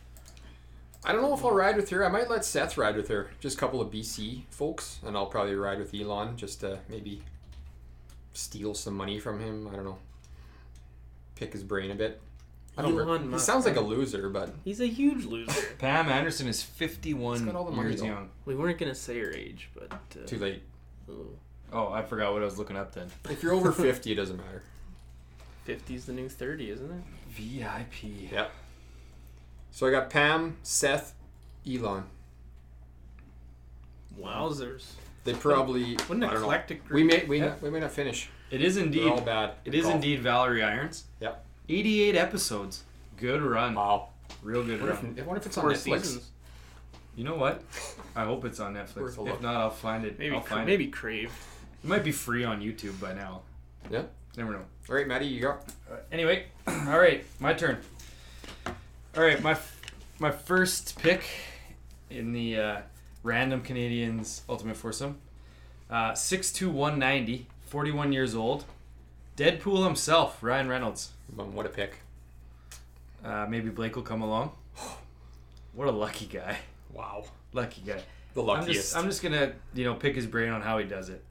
I don't know if I'll ride with her. I might let Seth ride with her. Just a couple of B C folks. And I'll probably ride with Elon just to maybe steal some money from him. I don't know. Pick his brain a bit. I don't Elon He Musk. sounds like a loser, but He's a huge loser. Pam Anderson is fifty-one He's got all the money, years though. young. We weren't gonna say her age, but uh, too late. oh, Oh, I forgot what I was looking up then. If you're over fifty, it doesn't matter. fifty's the new thirty, isn't it? V I P. Yep. So I got Pam, Seth, Elon. Wowzers! They probably. What an I don't know. eclectic group. We may we, Yeah. we may not finish. It is They're indeed. all bad. It is Golf. indeed Valerie Irons. Yep. eighty-eight episodes. Good run. Wow. Real good I wonder, run. if, I wonder if it's on Four Netflix. seasons. You know what? I hope it's on Netflix. Worth a If look. not, I'll find it. Maybe I'll cra- find maybe it. Crave. It might be free on YouTube by now. Yeah. Never know. All right, Maddie, you go. Uh, anyway, all right, my turn. All right, my f- my first pick in the uh, Random Canadians Ultimate Foursome. Uh, six two, one ninety, forty-one years old. Deadpool himself, Ryan Reynolds. Um, what a pick. Uh, maybe Blake will come along. What a lucky guy. Wow. Lucky guy. The I'm luckiest. just, I'm just gonna, you know, pick his brain on how he does it.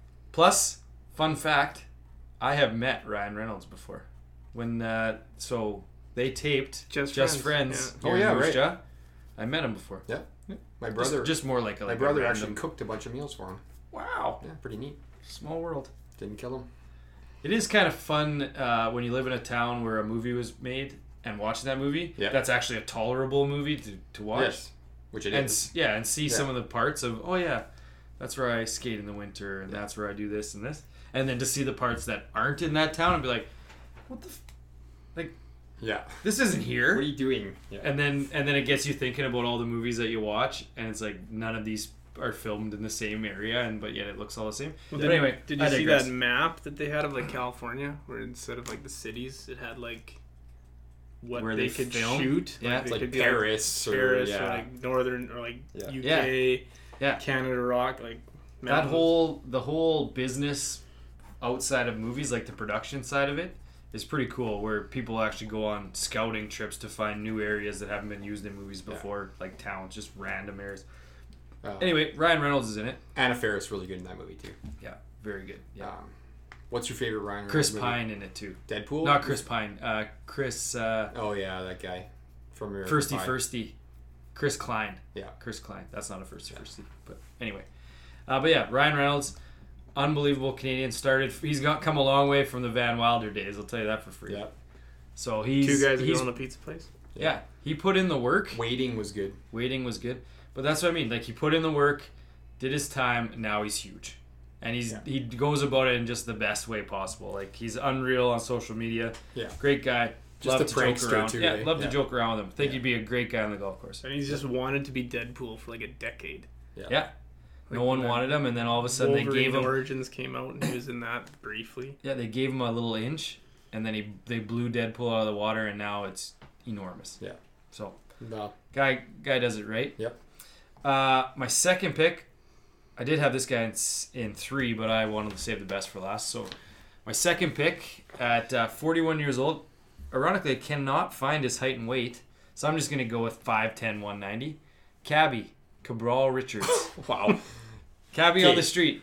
Plus, fun fact, I have met Ryan Reynolds before. When uh, so they taped Just Just Friends, Friends. yeah. here Oh, yeah, in right. Moose Jaw. I met him before. Yeah. My Just, brother. just more like a my like brother a actually random- cooked a bunch of meals for him. Wow, Yeah, pretty neat. small world. Didn't kill him. It is kind of fun uh, when you live in a town where a movie was made and watching that movie. Yeah. That's actually a tolerable movie to, to watch. Yes. Which it and is. s- yeah, and see Yeah. some of the parts of oh yeah, that's where I skate in the winter, and that's where I do this and this, and then to see the parts that aren't in that town and be like, what the, f- like Yeah. this isn't What are here, you doing? Yeah. and then and then it gets you thinking about all the movies that you watch, and it's like none of these are filmed in the same area, and but yet it looks all the same. Well, But did, anyway, did you I see digress. that map that they had of like California, where instead of like the cities, it had like what Where they, they could film? shoot? Yeah. they It's like could be, Paris or Paris, yeah. or like northern, or like Yeah. U K, Yeah. Canada Rock, like that mountains. whole the whole business outside of movies, like the production side of it, is pretty cool. Where people actually go on scouting trips to find new areas that haven't been used in movies Yeah. before, like towns, just random areas. Uh, Anyway, Ryan Reynolds is in it. Anna Faris really good in that movie too. Yeah, very good. Yeah, Um, what's your favorite Ryan Chris Reynolds movie? Pine in it too. Deadpool? Not Chris Pine. Uh, Chris uh, Oh yeah, that guy from American Firsty Pie. Firsty. Chris Klein. Yeah. Chris Klein. That's not a Firsty Firsty. But anyway, uh, but yeah, Ryan Reynolds, unbelievable Canadian. Started. He's got come a long way from the Van Wilder days. I'll tell you that for free. Yeah. So he's two guys he's, go on a pizza place. yeah, he put in the work. Waiting was good. Waiting was good, but that's what I mean. Like he put in the work, did his time. And now he's huge, and he's Yeah. he goes about it in just the best way possible. Like he's unreal on social media. Yeah. Great guy. Just love a to joke prankster around. too, Yeah, eh? love Yeah. to joke around with him. Think Yeah. he'd be a great guy on the golf course. And he's just wanted to be Deadpool for like a decade. Yeah. No Like one when wanted him, and then all of a sudden Wolverine they gave him. Origins came out, and he was in that briefly. Yeah, they gave him a little inch, and then he they blew Deadpool out of the water, and now it's enormous. Yeah. So No. guy guy does it right. Yep. Uh, my second pick, I did have this guy in, s- in three, but I wanted to save the best for last. So my second pick at uh, forty-one years old, ironically, I cannot find his height and weight, so I'm just gonna go with five ten, one ninety. Cabby Cabral Richards. Wow. Cabby Okay. on the street.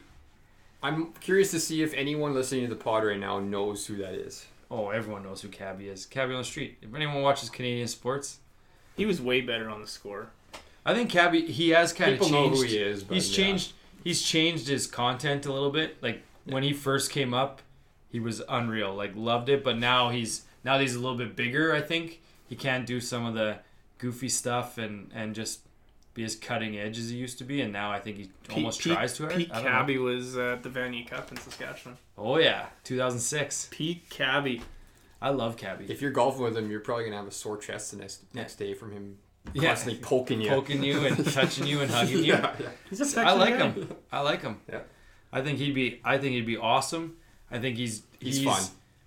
I'm curious to see if anyone listening to the pod right now knows who that is. Oh, everyone knows who Cabby is. Cabby on the street. If anyone watches Canadian sports, He was way better on the score. I think Cabby, he has kind of People changed. know who he is, but he's yeah. changed. He's changed his content a little bit. Like when he first came up, he was unreal. Like loved it, but now he's now that he's a little bit bigger. I think he can't do some of the goofy stuff and and just be as cutting edge as he used to be. And now I think he almost Pete, tries to. Pete I don't know. Cabby was at the Vanier Cup in Saskatchewan. Oh yeah, two thousand six. Pete Cabby. I love Cabby. If you're golfing with him, you're probably gonna have a sore chest the next Yeah. next day from him Yeah. constantly poking you, Poking you and touching you and hugging you. yeah, yeah. He's a I sexy like guy. him. I like him. Yeah. I think he'd be. I think he'd be awesome. I think he's He's fun.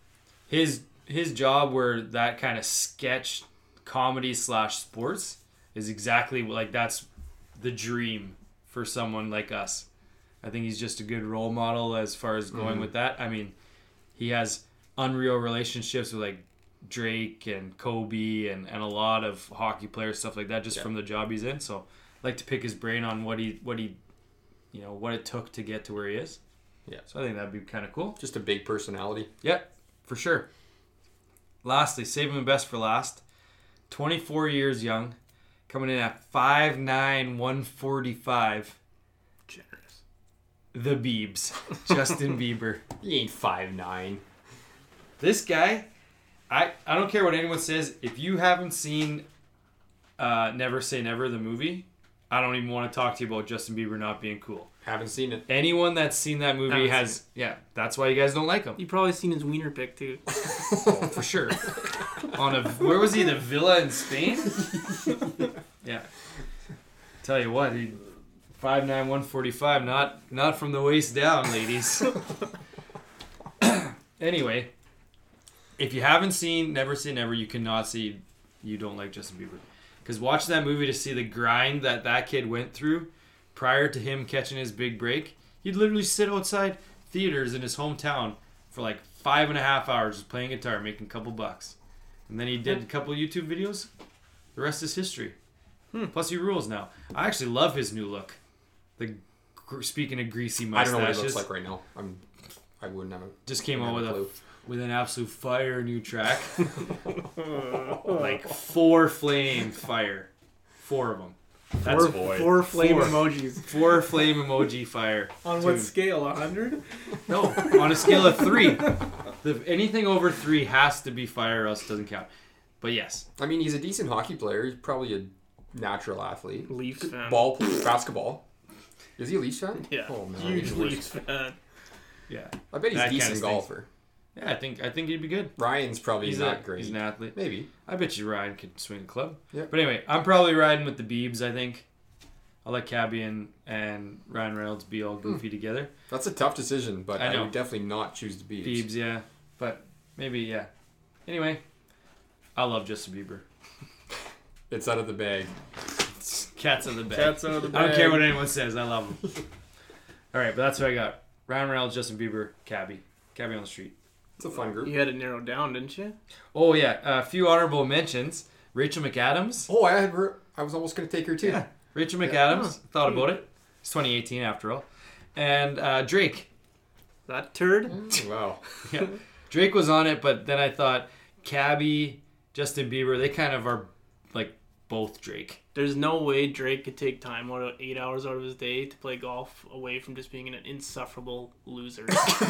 His his job where that kind of sketch comedy slash sports is exactly like that's the dream for someone like us. I think he's just a good role model as far as going Mhm. with that. I mean, he has unreal relationships with like Drake and Kobe and, and a lot of hockey players, stuff like that, just Yeah. from the job he's in. So I'd like to pick his brain on what he what he you know, what it took to get to where he is. Yeah. So I think that'd be kind of cool. Just a big personality. Yeah, for sure. Lastly, saving the best for last. twenty-four years young, coming in at five nine, one forty-five. Generous. The Biebs. Justin Bieber. He ain't five nine. This guy, I, I don't care what anyone says. If you haven't seen uh, Never Say Never, the movie, I don't even want to talk to you about Justin Bieber not being cool. Haven't seen it. Anyone that's seen that movie Haven't has, yeah, that's why you guys don't like him. You probably seen his wiener pic too. Oh, for sure. On a, where was he? The villa in Spain? Yeah. Tell you what, he five nine, one forty-five, not not from the waist down, ladies. Anyway, if you haven't seen Never Say Never, you cannot see you don't like Justin Bieber. Because watch that movie to see the grind that that kid went through prior to him catching his big break. He'd literally sit outside theaters in his hometown for like five and a half hours just playing guitar, making a couple bucks. And then he did a couple YouTube videos. The rest is history. Hmm. Plus he rules now. I actually love his new look. The Speaking of greasy mustaches. I don't know what he looks like right now. I'm, I wouldn't have a, Just came out with a a clue. with an absolute fire new track. Like four flame fire. Four of them. That's four, boy. four flame Four. emojis. Four flame emoji fire. On Dude. what scale? A hundred? No, on a scale of three. The, anything over three has to be fire, or else it doesn't count. But yes. I mean, he's a decent hockey player. He's probably a natural athlete. Leafs fan. Ball player, basketball. Is he a Leafs fan? Yeah. Oh, man. Huge he's the worst. Leafs fan. Yeah. I bet he's That a decent kinda stinks. golfer. Yeah, I think I think he'd be good. Ryan's probably He's not a, great. He's an athlete. Maybe. I bet you Ryan could swing a club. Yeah. But anyway, I'm probably riding with the Biebs, I think. I'll let Cabby and, and Ryan Reynolds be all goofy together. That's a tough decision, but I I, know. would definitely not choose the Biebs. Biebs, yeah. But maybe, yeah. Anyway, I love Justin Bieber. It's out of the bag. Cats in the bag. Cats out of the bag. I don't care what anyone says. I love them. All right, but that's what I got. Ryan Reynolds, Justin Bieber, Cabby. Cabby on the street. It's a fun group. You had it narrowed down, didn't you? Oh, yeah. A few honorable mentions. Rachel McAdams. Oh, I had her. I was almost going to take her too. Yeah. Rachel Yeah. McAdams. Huh. Thought about it. It's twenty eighteen after all. And uh, Drake. That turd? Mm, wow. Yeah. Drake was on it, but then I thought Cabby, Justin Bieber, they kind of are like both Drake. There's no way Drake could take time out of eight hours out of his day to play golf away from just being an insufferable loser.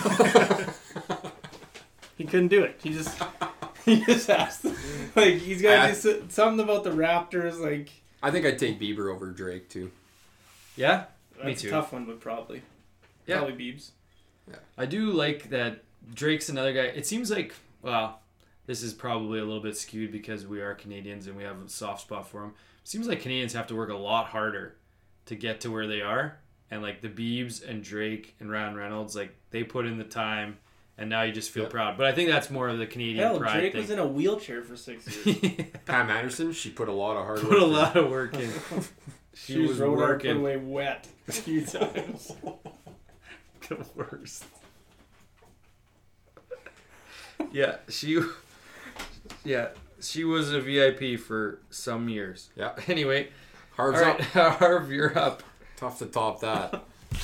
He couldn't do it. He just he just has to. Like, he's got I- to do something about the Raptors. Like, I think I'd take Bieber over Drake too. Yeah? Me that's too. a tough one, but probably. Yeah. Probably Biebs. I do like that Drake's another guy. It seems like, well, this is probably a little bit skewed because we are Canadians and we have a soft spot for him. It seems like Canadians have to work a lot harder to get to where they are. And like the Biebs and Drake and Ryan Reynolds, like they put in the time and now you just feel Yep. proud. But I think that's more of the Canadian Hell, pride Drake thing. was in a wheelchair for six years. Pam Anderson, she put a lot of hard work. Put a in. lot of work in. She, She was was rode our put working. away wet a few times. The worst. Yeah, she. Yeah, she was a V I P for some years. Yeah. Anyway, all Harv's right, up. Harv, you're up. Tough to top that.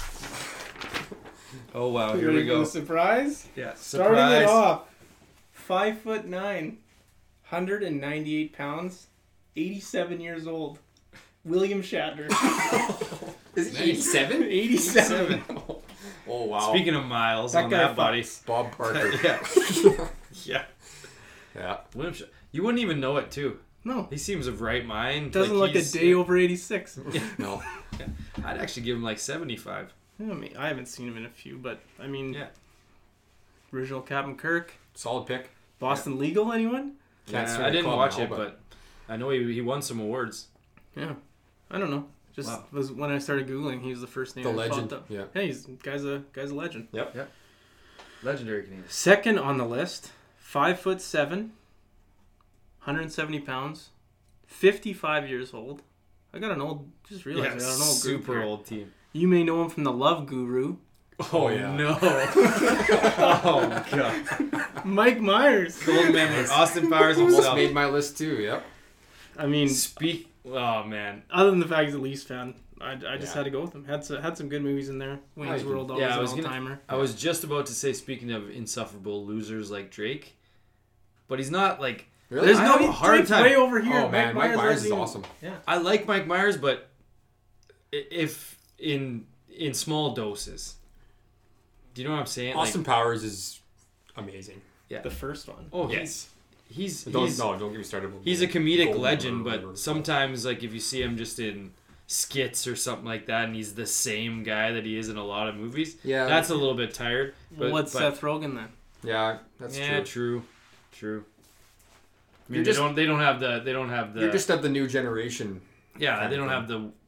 Oh wow, here Ready we for go. the surprise? Yeah, Starting it surprise. off, five foot nine, one hundred and ninety-eight pounds, eighty-seven years old. William Shatner. Is he eighty-seven? eighty-seven. Oh wow. Speaking of miles That on guy that body. Bob Parker. yeah. yeah. Yeah. William Sh- you wouldn't even know it too. No, He seems of right mind. doesn't like look a he's- day over eighty-six. No. I'd actually give him like seventy-five. I mean, I haven't seen him in a few, but I mean, Yeah. original Captain Kirk, Solid pick. Boston Legal, anyone? Can't Yeah, swing I a didn't club watch now, it, but I know he, he won some awards. Yeah, I don't know. Just Wow. was when I started googling, he was the first name the that legend. popped up. Yeah. Hey, he's guy's a guy's a legend. Legendary Canadian. Second on the list, five foot seven, one hundred seventy pounds, fifty-five years old. I got an old. Just realized Yeah, I got an old group super here. old team. You may know him from the Love Guru, Oh, yeah. no! Oh god! Mike Myers. Gold memory. Austin Powers Almost himself. made my list too. Yep. I mean, Speak. Oh man. other than the fact he's a Leafs fan, I, I just Yeah. had to go with him. Had some, had some good movies in there. Wayne's I- World, always yeah, I an was gonna- all-timer. I was just about to say, speaking of insufferable losers like Drake, but he's not like. Really? There's I no have a Drake's hard time- way over here. Oh man, Mike Myers wasn't is even- awesome. Yeah. I like Mike Myers, but i- if in in small doses. Do you know what I'm saying? Austin Like, Powers is amazing. The first one. oh, Yes. he's he's Don't he's, no, don't get me started. with he's a comedic Golden legend, or but whatever. sometimes like if you see him just in skits or something like that, and he's the same guy that he is in a lot of movies, yeah, that's a little bit tired. But, What's but, Seth Rogen then? yeah, that's yeah, true. true, true. I mean, You're they just- don't. They don't have the. They don't have the. You're just of the new generation. yeah. kind They of don't thing. have the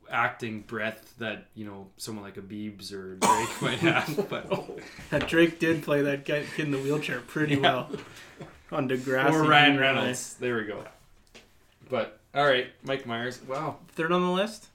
acting breadth that, you know, someone like a Biebs or Drake might have. But That Drake did play that guy kid in the wheelchair pretty Yeah. well on Degrassi. or Ryan Junior High. Reynolds. There we go. But all right, Mike Myers. Wow. Third on the list.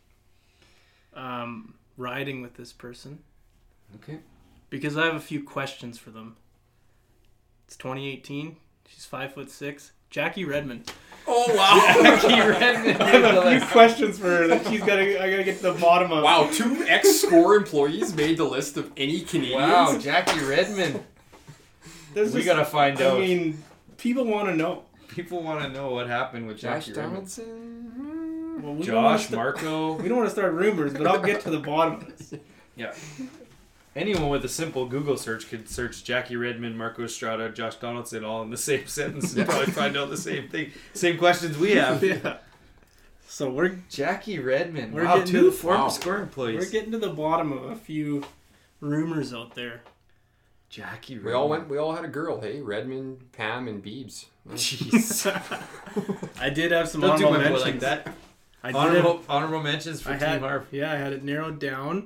Um, riding with this person Okay. because I have a few questions for them. It's twenty eighteen. She's five foot six. Jackie Redmond. Oh wow! Jackie Redmond. I have a few questions for her that she's gotta. I gotta get to the bottom of. Wow, two ex-score employees made the list of any Canadians. Wow, Jackie Redmond. There's We just- gotta find I out. mean, people want to know. People want to know what happened with Josh Jackie Redmond. Donaldson. Well, we don't wanna Josh, sta- Marco. We don't want to start rumors, but I'll get to the bottom of this. Yeah. Anyone with a simple Google search could search Jackie Redmond, Marco Estrada, Josh Donaldson all in the same sentence and probably find out the same thing. Same questions we have. Yeah. So we're Jackie Redmond. We're Wow, getting two to- former wow. score we're employees. getting to the bottom of a few rumors out there. Jackie Redmond. We all went. We all had a girl. Hey, Redmond, Pam, and Biebs. Jeez. I did have some Don't do honorable my boy mentions. like that. I did Honorable, have, honorable mentions for I Team had, Harv. yeah, I had it narrowed down.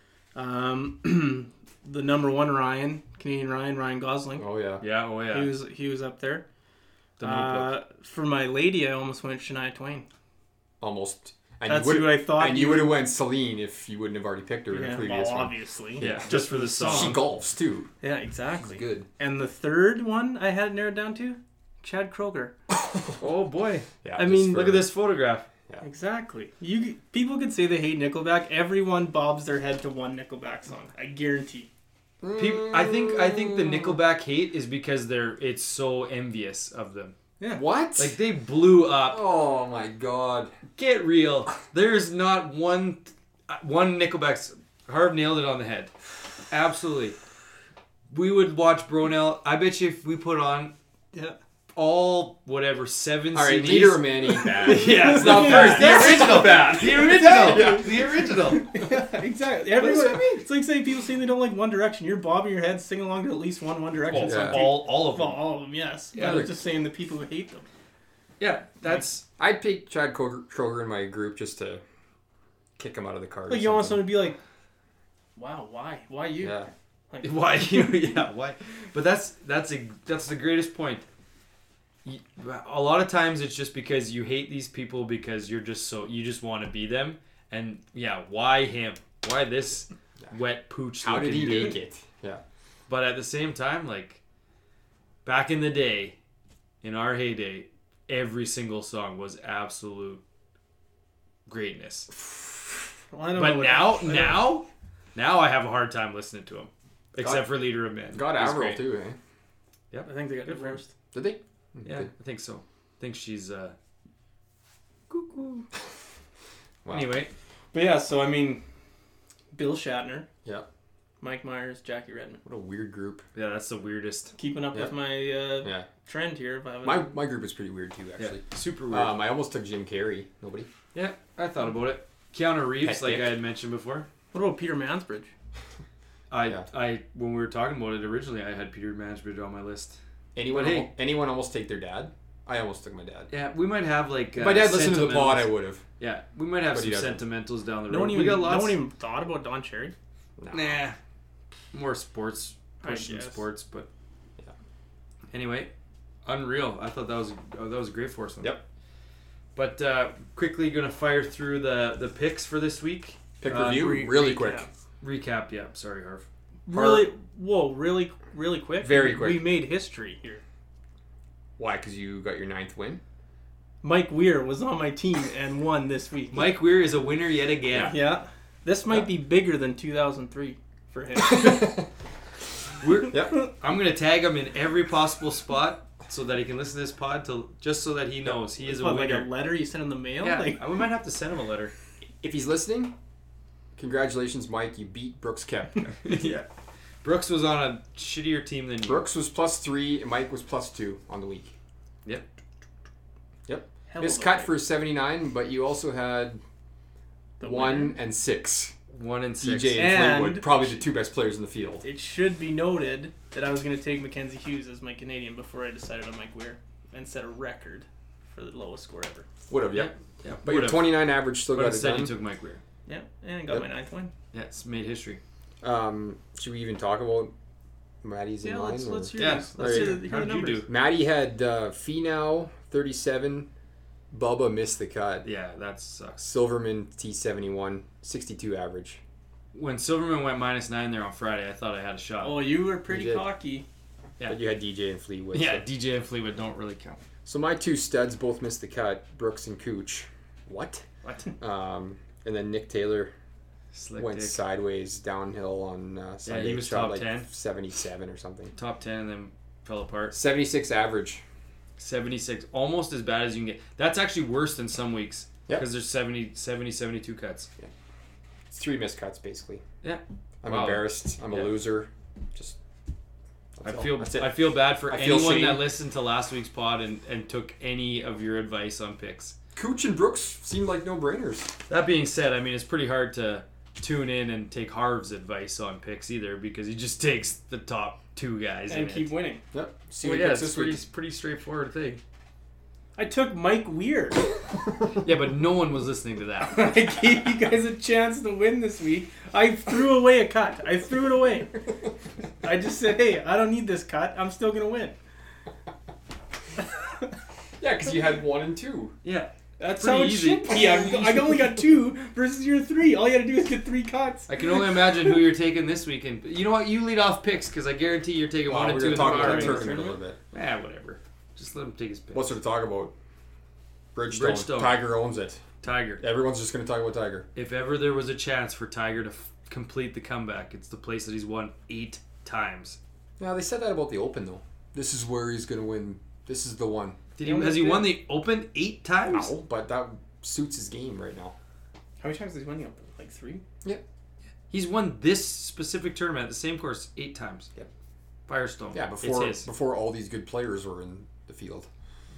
Um, the number one Ryan, Canadian Ryan, Ryan Gosling. Oh yeah. Yeah, oh yeah. He was he was up there. The notebook. Uh, for my lady, I almost went Shania Twain. Almost. And That's you who I thought. And you would have went Celine if you wouldn't have already picked her in Yeah, a previous well, one. obviously. Yeah, just for the She song. golfs too. Yeah, That's exactly. good. And the third one I had it narrowed down to, Chad Kroger. Oh boy. Yeah. I just mean, for- Look at this photograph. Exactly. You people could say they hate Nickelback. Everyone bobs their head to one Nickelback song. I guarantee. People, I think I think the Nickelback hate is because they're it's so envious of them. Yeah. What? Like they blew up. Oh my god. Get real. There's not one one Nickelback's Harv nailed it on the head. Absolutely. We would watch Bronell. I bet you if we put on Yeah. all whatever seven All right, C Ds. Leader of Man ain't bad. Yeah, it's not first. The original. The original. The original. Yeah, exactly. That's Everyone, what I mean. It's like saying people saying they don't like One Direction. You're bobbing your head, singing along to at least one One Direction Well, song. yeah. all all of Well, them. all of them, yes. Yeah, I was like- just saying the people who hate them. Yeah, that's I'd pick Chad Kroger Kroger in my group just to kick him out of the card. Like or you want something. someone to be like, "Wow, why? Why you?" Yeah. Like, why you. Yeah, why? But that's that's a that's the greatest point. You- A lot of times it's just because you hate these people because you're just so you just want to be them, and yeah, why him? Why this wet pooch? How did looking he dude? make it? Yeah. But at the same time, like back in the day, in our heyday, every single song was absolute greatness. well, I don't know But what- now, I don't- now, now I have a hard time listening to him, except for Leader of Men. Got He's Avril great. too, eh? I think they got Good for him. divorced. Did they? Yeah, Good. I think so. I think she's uh. Cuckoo. Wow. Anyway, But yeah, so I mean, Bill Shatner, Yeah. Mike Myers, Jackie Redmond. What a weird group. yeah, that's the weirdest. Keeping up Yeah. with my uh, Yeah. trend here. If I was, My my group is pretty weird too, Yeah, actually. super weird. Um, I almost took Jim Carrey. Nobody. yeah, I thought about it. Keanu Reeves, Pet like dick. I had mentioned before. what about Peter Mansbridge? I, Yeah. I, when we were talking about it originally, I had Peter Mansbridge on my list. Anyone? But hey- almo- anyone almost take their dad? I almost took my dad. Yeah, we might have like. Uh, If my dad listened to the pod, I sentimentals. would have. Yeah, we might have But some he doesn't. sentimentals down the road. No one we even, got lots. no one even thought about Don Cherry. Nah, more sports, I pushing guess. sports, but Yeah. anyway, unreal. I thought that was oh, that was a great foursome. Yep. But uh, quickly gonna fire through the the picks for this week. Pick Uh, review re- really recap. quick. Recap. Yeah, sorry, Harv. Really? Whoa! Really? Really quick? Very We- quick. We made history here. Why? Because you got your ninth win. Mike Weir was on my team and won this week. Mike Weir is a winner yet again. Yeah. This might Yeah. be bigger than two thousand three for him. We're, Yep. I'm gonna tag him in every possible spot so that he can listen to this pod to just so that he knows he is a What, like winner. a letter you sent in the mail? yeah, Like, we might have to send him a letter. If he's listening, congratulations, Mike. You beat Brooks Koepka. Yeah. Brooks was on a shittier team than you. Brooks was plus three, and Mike was plus two on the week. Yep. Yep. hell Missed of a cut fight. for seventy-nine, but you also had The one winner. and six. One and D six. J and, And- Fleetwood, probably the two best players in the field. It should be noted that I was going to take Mackenzie Hughes as my Canadian before I decided on Mike Weir and set a record for the lowest score ever. Would have, Yeah. yep. Yeah. But your twenty-nine average still But got it instead done. you took Mike Weir. Yeah, and I got Yep. my ninth win. Yeah, it's made history. Um, should we even talk about Maddie's in Yeah, line? let's or- let's hear Yeah, this. there Let's you hear go. the, hear How the did you numbers. do? Maddie had uh, Finau thirty-seven, Bubba missed the cut. Yeah, that sucks. Silverman T seventy-one, sixty-two average. When Silverman went minus nine there on Friday, I thought I had a shot. Oh, you were pretty You did. cocky. Yeah. But you had D J and Fleetwood. yeah, So. D J and Fleetwood don't really count. so my two studs both missed the cut, Brooks and Cooch. What? What? Um, and then Nick Taylor Slick went dick. sideways downhill on uh, Sunday. he was shot top like ten. seventy-seven or something. Top ten and then fell apart. seventy-six average. seventy-six, almost as bad as you can get. That's actually worse than some weeks. Yep. Because there's seventy, seventy, seventy-two cuts. It's three missed cuts basically. Yeah. I'm Wow. embarrassed. I'm Yeah. a loser. Just. I that's all. feel That's it. I feel bad for I feel anyone shame. that listened to last week's pod and, and took any of your advice on picks. Cooch and Brooks seemed like no brainers. That being said, I mean it's pretty hard to tune in and take Harv's advice on picks either because he just takes the top two guys And in keep it. winning. Yep. See Well, what yeah, picks it's this pretty week. pretty straightforward thing. I took Mike Weir. Yeah, but no one was listening to that. I gave you guys a chance to win this week. I threw away a cut. I threw it away. I just said, hey, I don't need this cut. I'm still going to win. Yeah, because you had one and two. Yeah. That's Pretty how it easy. should be. I, I only got two versus your three. All you got to do is get three cuts. I can only imagine who you're taking this weekend. You know what? You lead off picks because I guarantee you're taking Well, one we're and two going in to the talk about power the rankings. tournament a little bit. Eh, whatever. Just let him take his picks. What's there to talk about? Bridgestone. Bridgestone. Tiger owns it. Tiger. Everyone's just going to talk about Tiger. If ever there was a chance for Tiger to f- complete the comeback, it's the place that he's won eight times. Now, they said that about the Open, though. This is where he's going to win. This is the one. Did He he? Has he almost won did. the Open eight times? No, but that suits his game right now. How many times has he won the Open? Like three? He's won this specific tournament at the same course eight times. Yep. Firestone. Yeah, before it's his. before all these good players were in the field.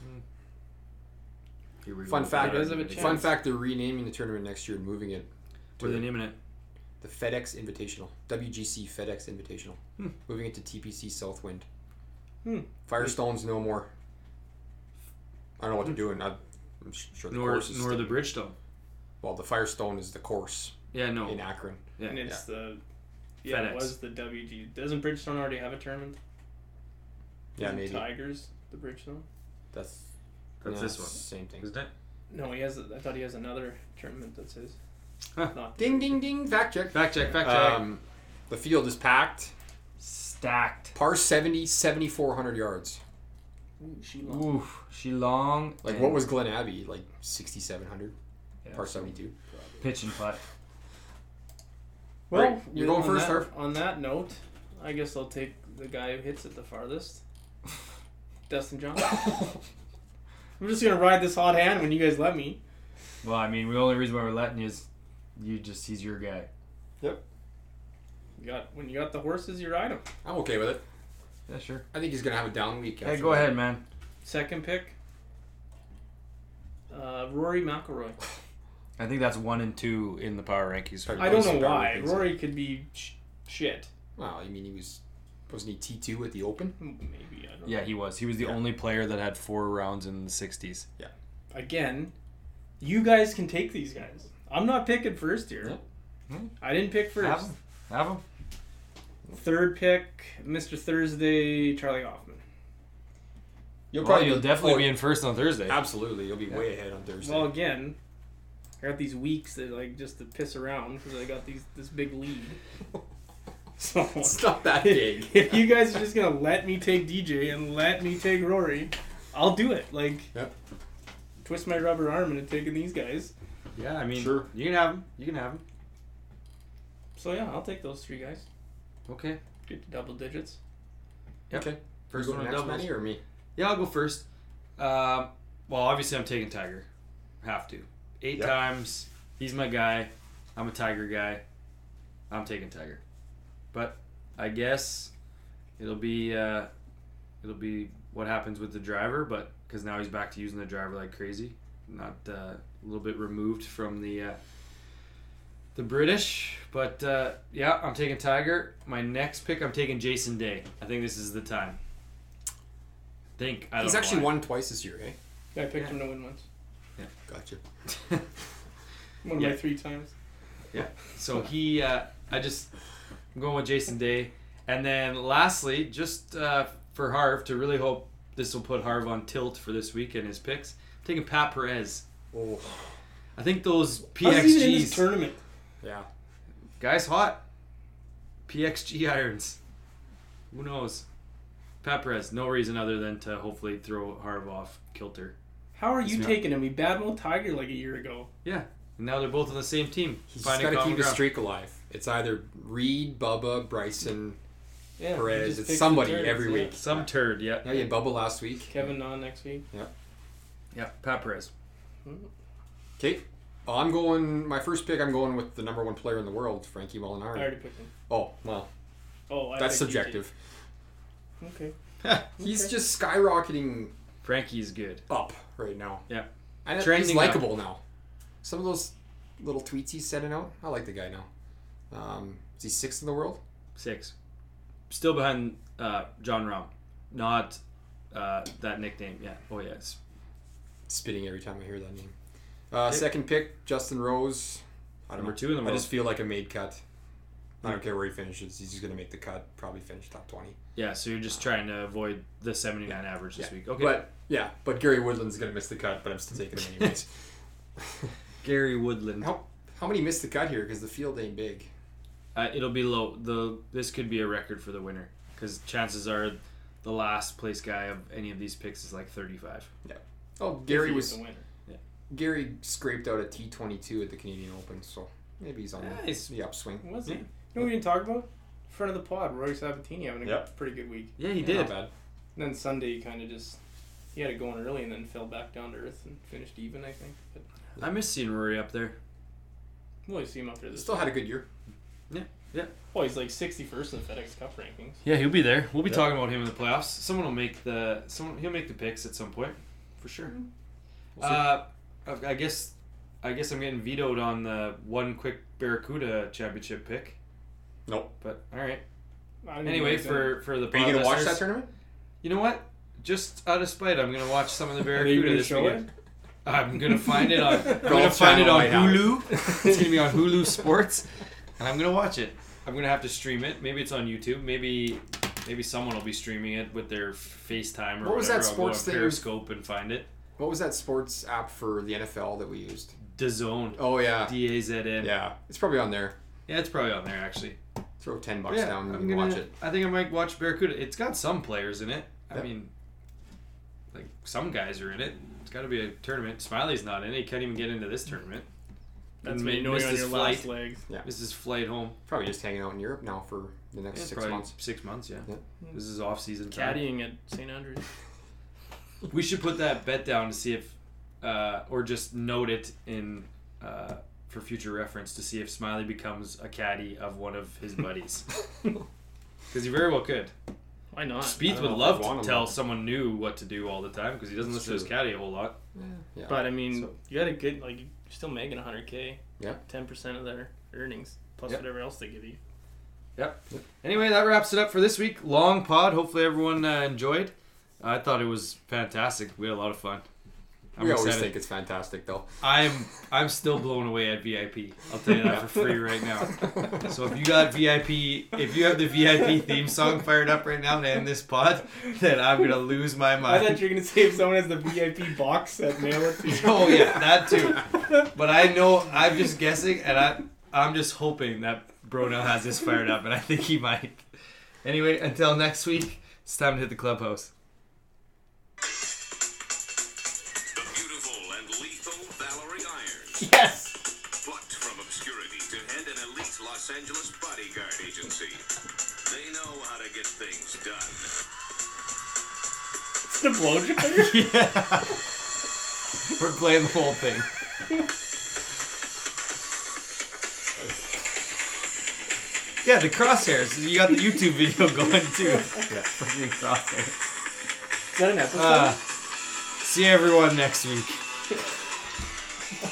Here we go Fun with fact. that He does have a argument. chance. Fun fact: they're renaming the tournament next year and moving it What are they to naming it? the FedEx Invitational, W G C FedEx Invitational, Hmm. moving it to T P C Southwind. Hmm. Firestone's no more. I don't know what they're doing. I'm I'm sure the Nor course is nor still- the Bridgestone. well, the Firestone is the course Yeah, no. in Akron. Yeah. And it's the... Yeah, FedEx. it was the W G. Doesn't Bridgestone already have a tournament? Yeah, Isn't maybe Tigers, the Bridgestone? that's That's yeah, this one. Same thing. Isn't it? No, he has. I thought he has another tournament that's his. Huh. Not Ding ding ding! Fact check. Fact check, fact check. Um, the field is packed. Stacked. Par seventy, seventy-four hundred yards. Ooh, she long. Oof. She long. Like and what was Glen Abbey? Like sixty-seven hundred. Yeah, Par so seventy-two. pitch and putt. Well, Right, you're going on first, that, Harv. On that note, I guess I'll take the guy who hits it the farthest, Dustin Johnson. I'm just gonna ride this hot hand when you guys let me. Well, I mean, the only reason why we're letting you is you just he's your guy. You got when you got the horses, you ride them. I'm okay with it. Yeah, sure. I think he's gonna have a down week. Hey, after go that. ahead, man. Second pick, uh, Rory McIlroy. I think that's one and two in the power rankings. For I don't know Power why. rankings. Rory could be sh- shit. Well, I mean, he was wasn't he T two at the Open? Maybe I don't. Yeah, he was. He was the Yeah. only player that had four rounds in the sixties. Again, you guys can take these guys. I'm not picking first here. Yep. Hmm. I didn't pick first. Have him. Have him. Third pick, Mister Thursday, Charlie Hoffman. You'll Well, you'll definitely be in first on Thursday. Absolutely, you'll be Yeah. way ahead on Thursday. Well, again, I got these weeks that like just to piss around because I got these this big lead. So it's not that big. if you guys are just gonna let me take D J and let me take Rory, I'll do it. Like, Yep. twist my rubber arm into taking these guys. Yeah, I mean, Sure. You can have him. You can have him. So yeah, I'll take those three guys. Okay. Get to double digits. Yep. Okay. First You one go on next, doubles. Manny, or me? Yeah, I'll go first. Um, well, obviously I'm taking Tiger. Have to. Eight Yep. times. He's my guy. I'm a Tiger guy. I'm taking Tiger. But I guess it'll be uh, it'll be what happens with the driver. But because now he's back to using the driver like crazy, not uh, a little bit removed from the uh, the British. But uh, yeah, I'm taking Tiger. My next pick, I'm taking Jason Day. I think this is the time. Think I don't He's know actually why. won twice this year, eh? I picked Yeah. him to win once. Gotcha. One of Yeah. my three times. Yeah. So he, uh, I just, I'm going with Jason Day. And then lastly, just uh, for Harv, to really hope this will put Harv on tilt for this week and his picks, I'm taking Pat Perez. Oh. I think those How's he even in this P X Gs, tournament? Yeah. guy's hot. P X G irons. Who knows? Pat Perez, no reason other than to hopefully throw Harv off kilter. How are you It's not- taking him? We badmouthed Tiger like a year ago. Yeah. And now they're both on the same team. He's finding got to common keep his ground. streak alive. It's either Reed, Bubba, Bryson, Yeah, he Perez. just It's picks somebody the turds, every yeah. week. Some turd, yeah. Yeah, you had Bubba last week. Kevin on next week. Yeah, Pat Perez. Okay. I'm going, my first pick, I'm going with the number one player in the world, Frankie I Molinari. already picked him. Oh, well, Oh, I that's picked subjective. E J. Okay. He's Okay. just skyrocketing Frankie's good. up right now. Yeah. And Trending he's up. likable now. Some of those little tweets he's sending out, I like the guy now. Um, is he sixth in the world? Six. Still behind uh, John Rahm. Not uh, that nickname. Yeah. Oh, yes. Spitting every time I hear that name. Uh, second pick, Justin Rose. I don't Number know. two in the I world. just feel like a made cut. I don't care where he finishes. He's just going to make the cut. Probably finish top twenty. Yeah, so you're just trying to avoid the seventy-nine average this Yeah. week. Okay. But, yeah, but Gary Woodland's going to miss the cut, but I'm still taking him anyways. Gary Woodland. how, how many missed the cut here? Because the field ain't big. Uh, it'll be low. The This could be a record for the winner. Because chances are the last place guy of any of these picks is like thirty-five. Oh, If Gary he was... is the winner. Gary scraped out a T twenty-two at the Canadian Open, so maybe he's on Nice. the, the upswing. Was he? Yeah. You know what we didn't talk about? Front of the pod, Rory Sabatini having a Yep. pretty good week. Yeah, he Yeah, did. Not bad. And then Sunday, he kind of just he had it going early and then fell back down to earth and finished even, I think. But I miss seeing Rory up there. we'll see him up there this. Still had a good year. Oh, he's like sixty-first in the FedEx Cup rankings. Yeah, he'll be there. We'll be Yeah. talking about him in the playoffs. Someone will make the someone he'll make the picks at some point, for sure. We'll see. Uh, I I guess I guess I'm getting vetoed on the one quick Barracuda championship pick. Nope. But all right. I don't even Anyway, know for for the Are you going to watch listeners, that tournament? You know what? Just out of spite, I'm gonna watch some of the Are they Barracuda gonna this show weekend. I'm gonna find it on. I'm gonna Golf find it Channel on might have it. Hulu. It's gonna be on Hulu Sports, and I'm gonna watch it. I'm gonna have to stream it. Maybe it's on YouTube. Maybe maybe someone will be streaming it with their FaceTime or What was whatever. that I'll go on sports thing? Periscope and find it. What was that sports app for the N F L that we used? DAZN. Oh, yeah. D A Z N. Yeah. It's probably on there. Yeah, it's probably on there actually. Throw ten bucks Yeah, down and I'm you gonna can watch it. I think I might watch Barracuda. It's got some players in it. I Yep. mean, like some guys are in it. It's got to be a tournament. Smiley's not in it. He can't even get into this tournament. That's And me made- knowing missed on his your flight. last legs. This is flight home. Probably just hanging out in Europe now for the next Yeah, six probably months. Six months, yeah. Yeah. This is off season time. Caddying at Saint Andrews. We should put that bet down to see if, uh, or just note it in uh, for future reference to see if Smiley becomes a caddy of one of his buddies. Because he very well could. Why not? Spieth don't would know if love I'd want to him, tell though. someone new what to do all the time because he doesn't That's listen to his true. caddy a whole lot. Yeah. But I mean, So- you got a good like you're still making one hundred k. Yeah. ten percent of their earnings plus Yep. whatever else they give you. Yep. Anyway, that wraps it up for this week. Long pod. Hopefully everyone uh, enjoyed. I thought it was fantastic. We had a lot of fun. I'm We always excited. think it's fantastic, though. I'm I'm still blown away at V I P. I'll tell you that for free right now. So if you got V I P, if you have the V I P theme song fired up right now to end this pod, then I'm gonna lose my I thought mind. you were gonna say if someone has the V I P box set, mail it to you. Oh yeah, that too. But I know I'm just guessing, and I I'm just hoping that Bronell has this fired up, and I think he might. Anyway, until next week, it's time to hit the clubhouse. The beautiful and lethal Valerie Irons. Yes. Plucked from obscurity to head an elite Los Angeles bodyguard agency. They know how to get things done. It's the blow dryer. Yeah. We're playing the whole thing. Yeah, the crosshairs. You got the YouTube video going too. Yeah, freaking crosshairs. Is that an episode? Uh, see everyone next week.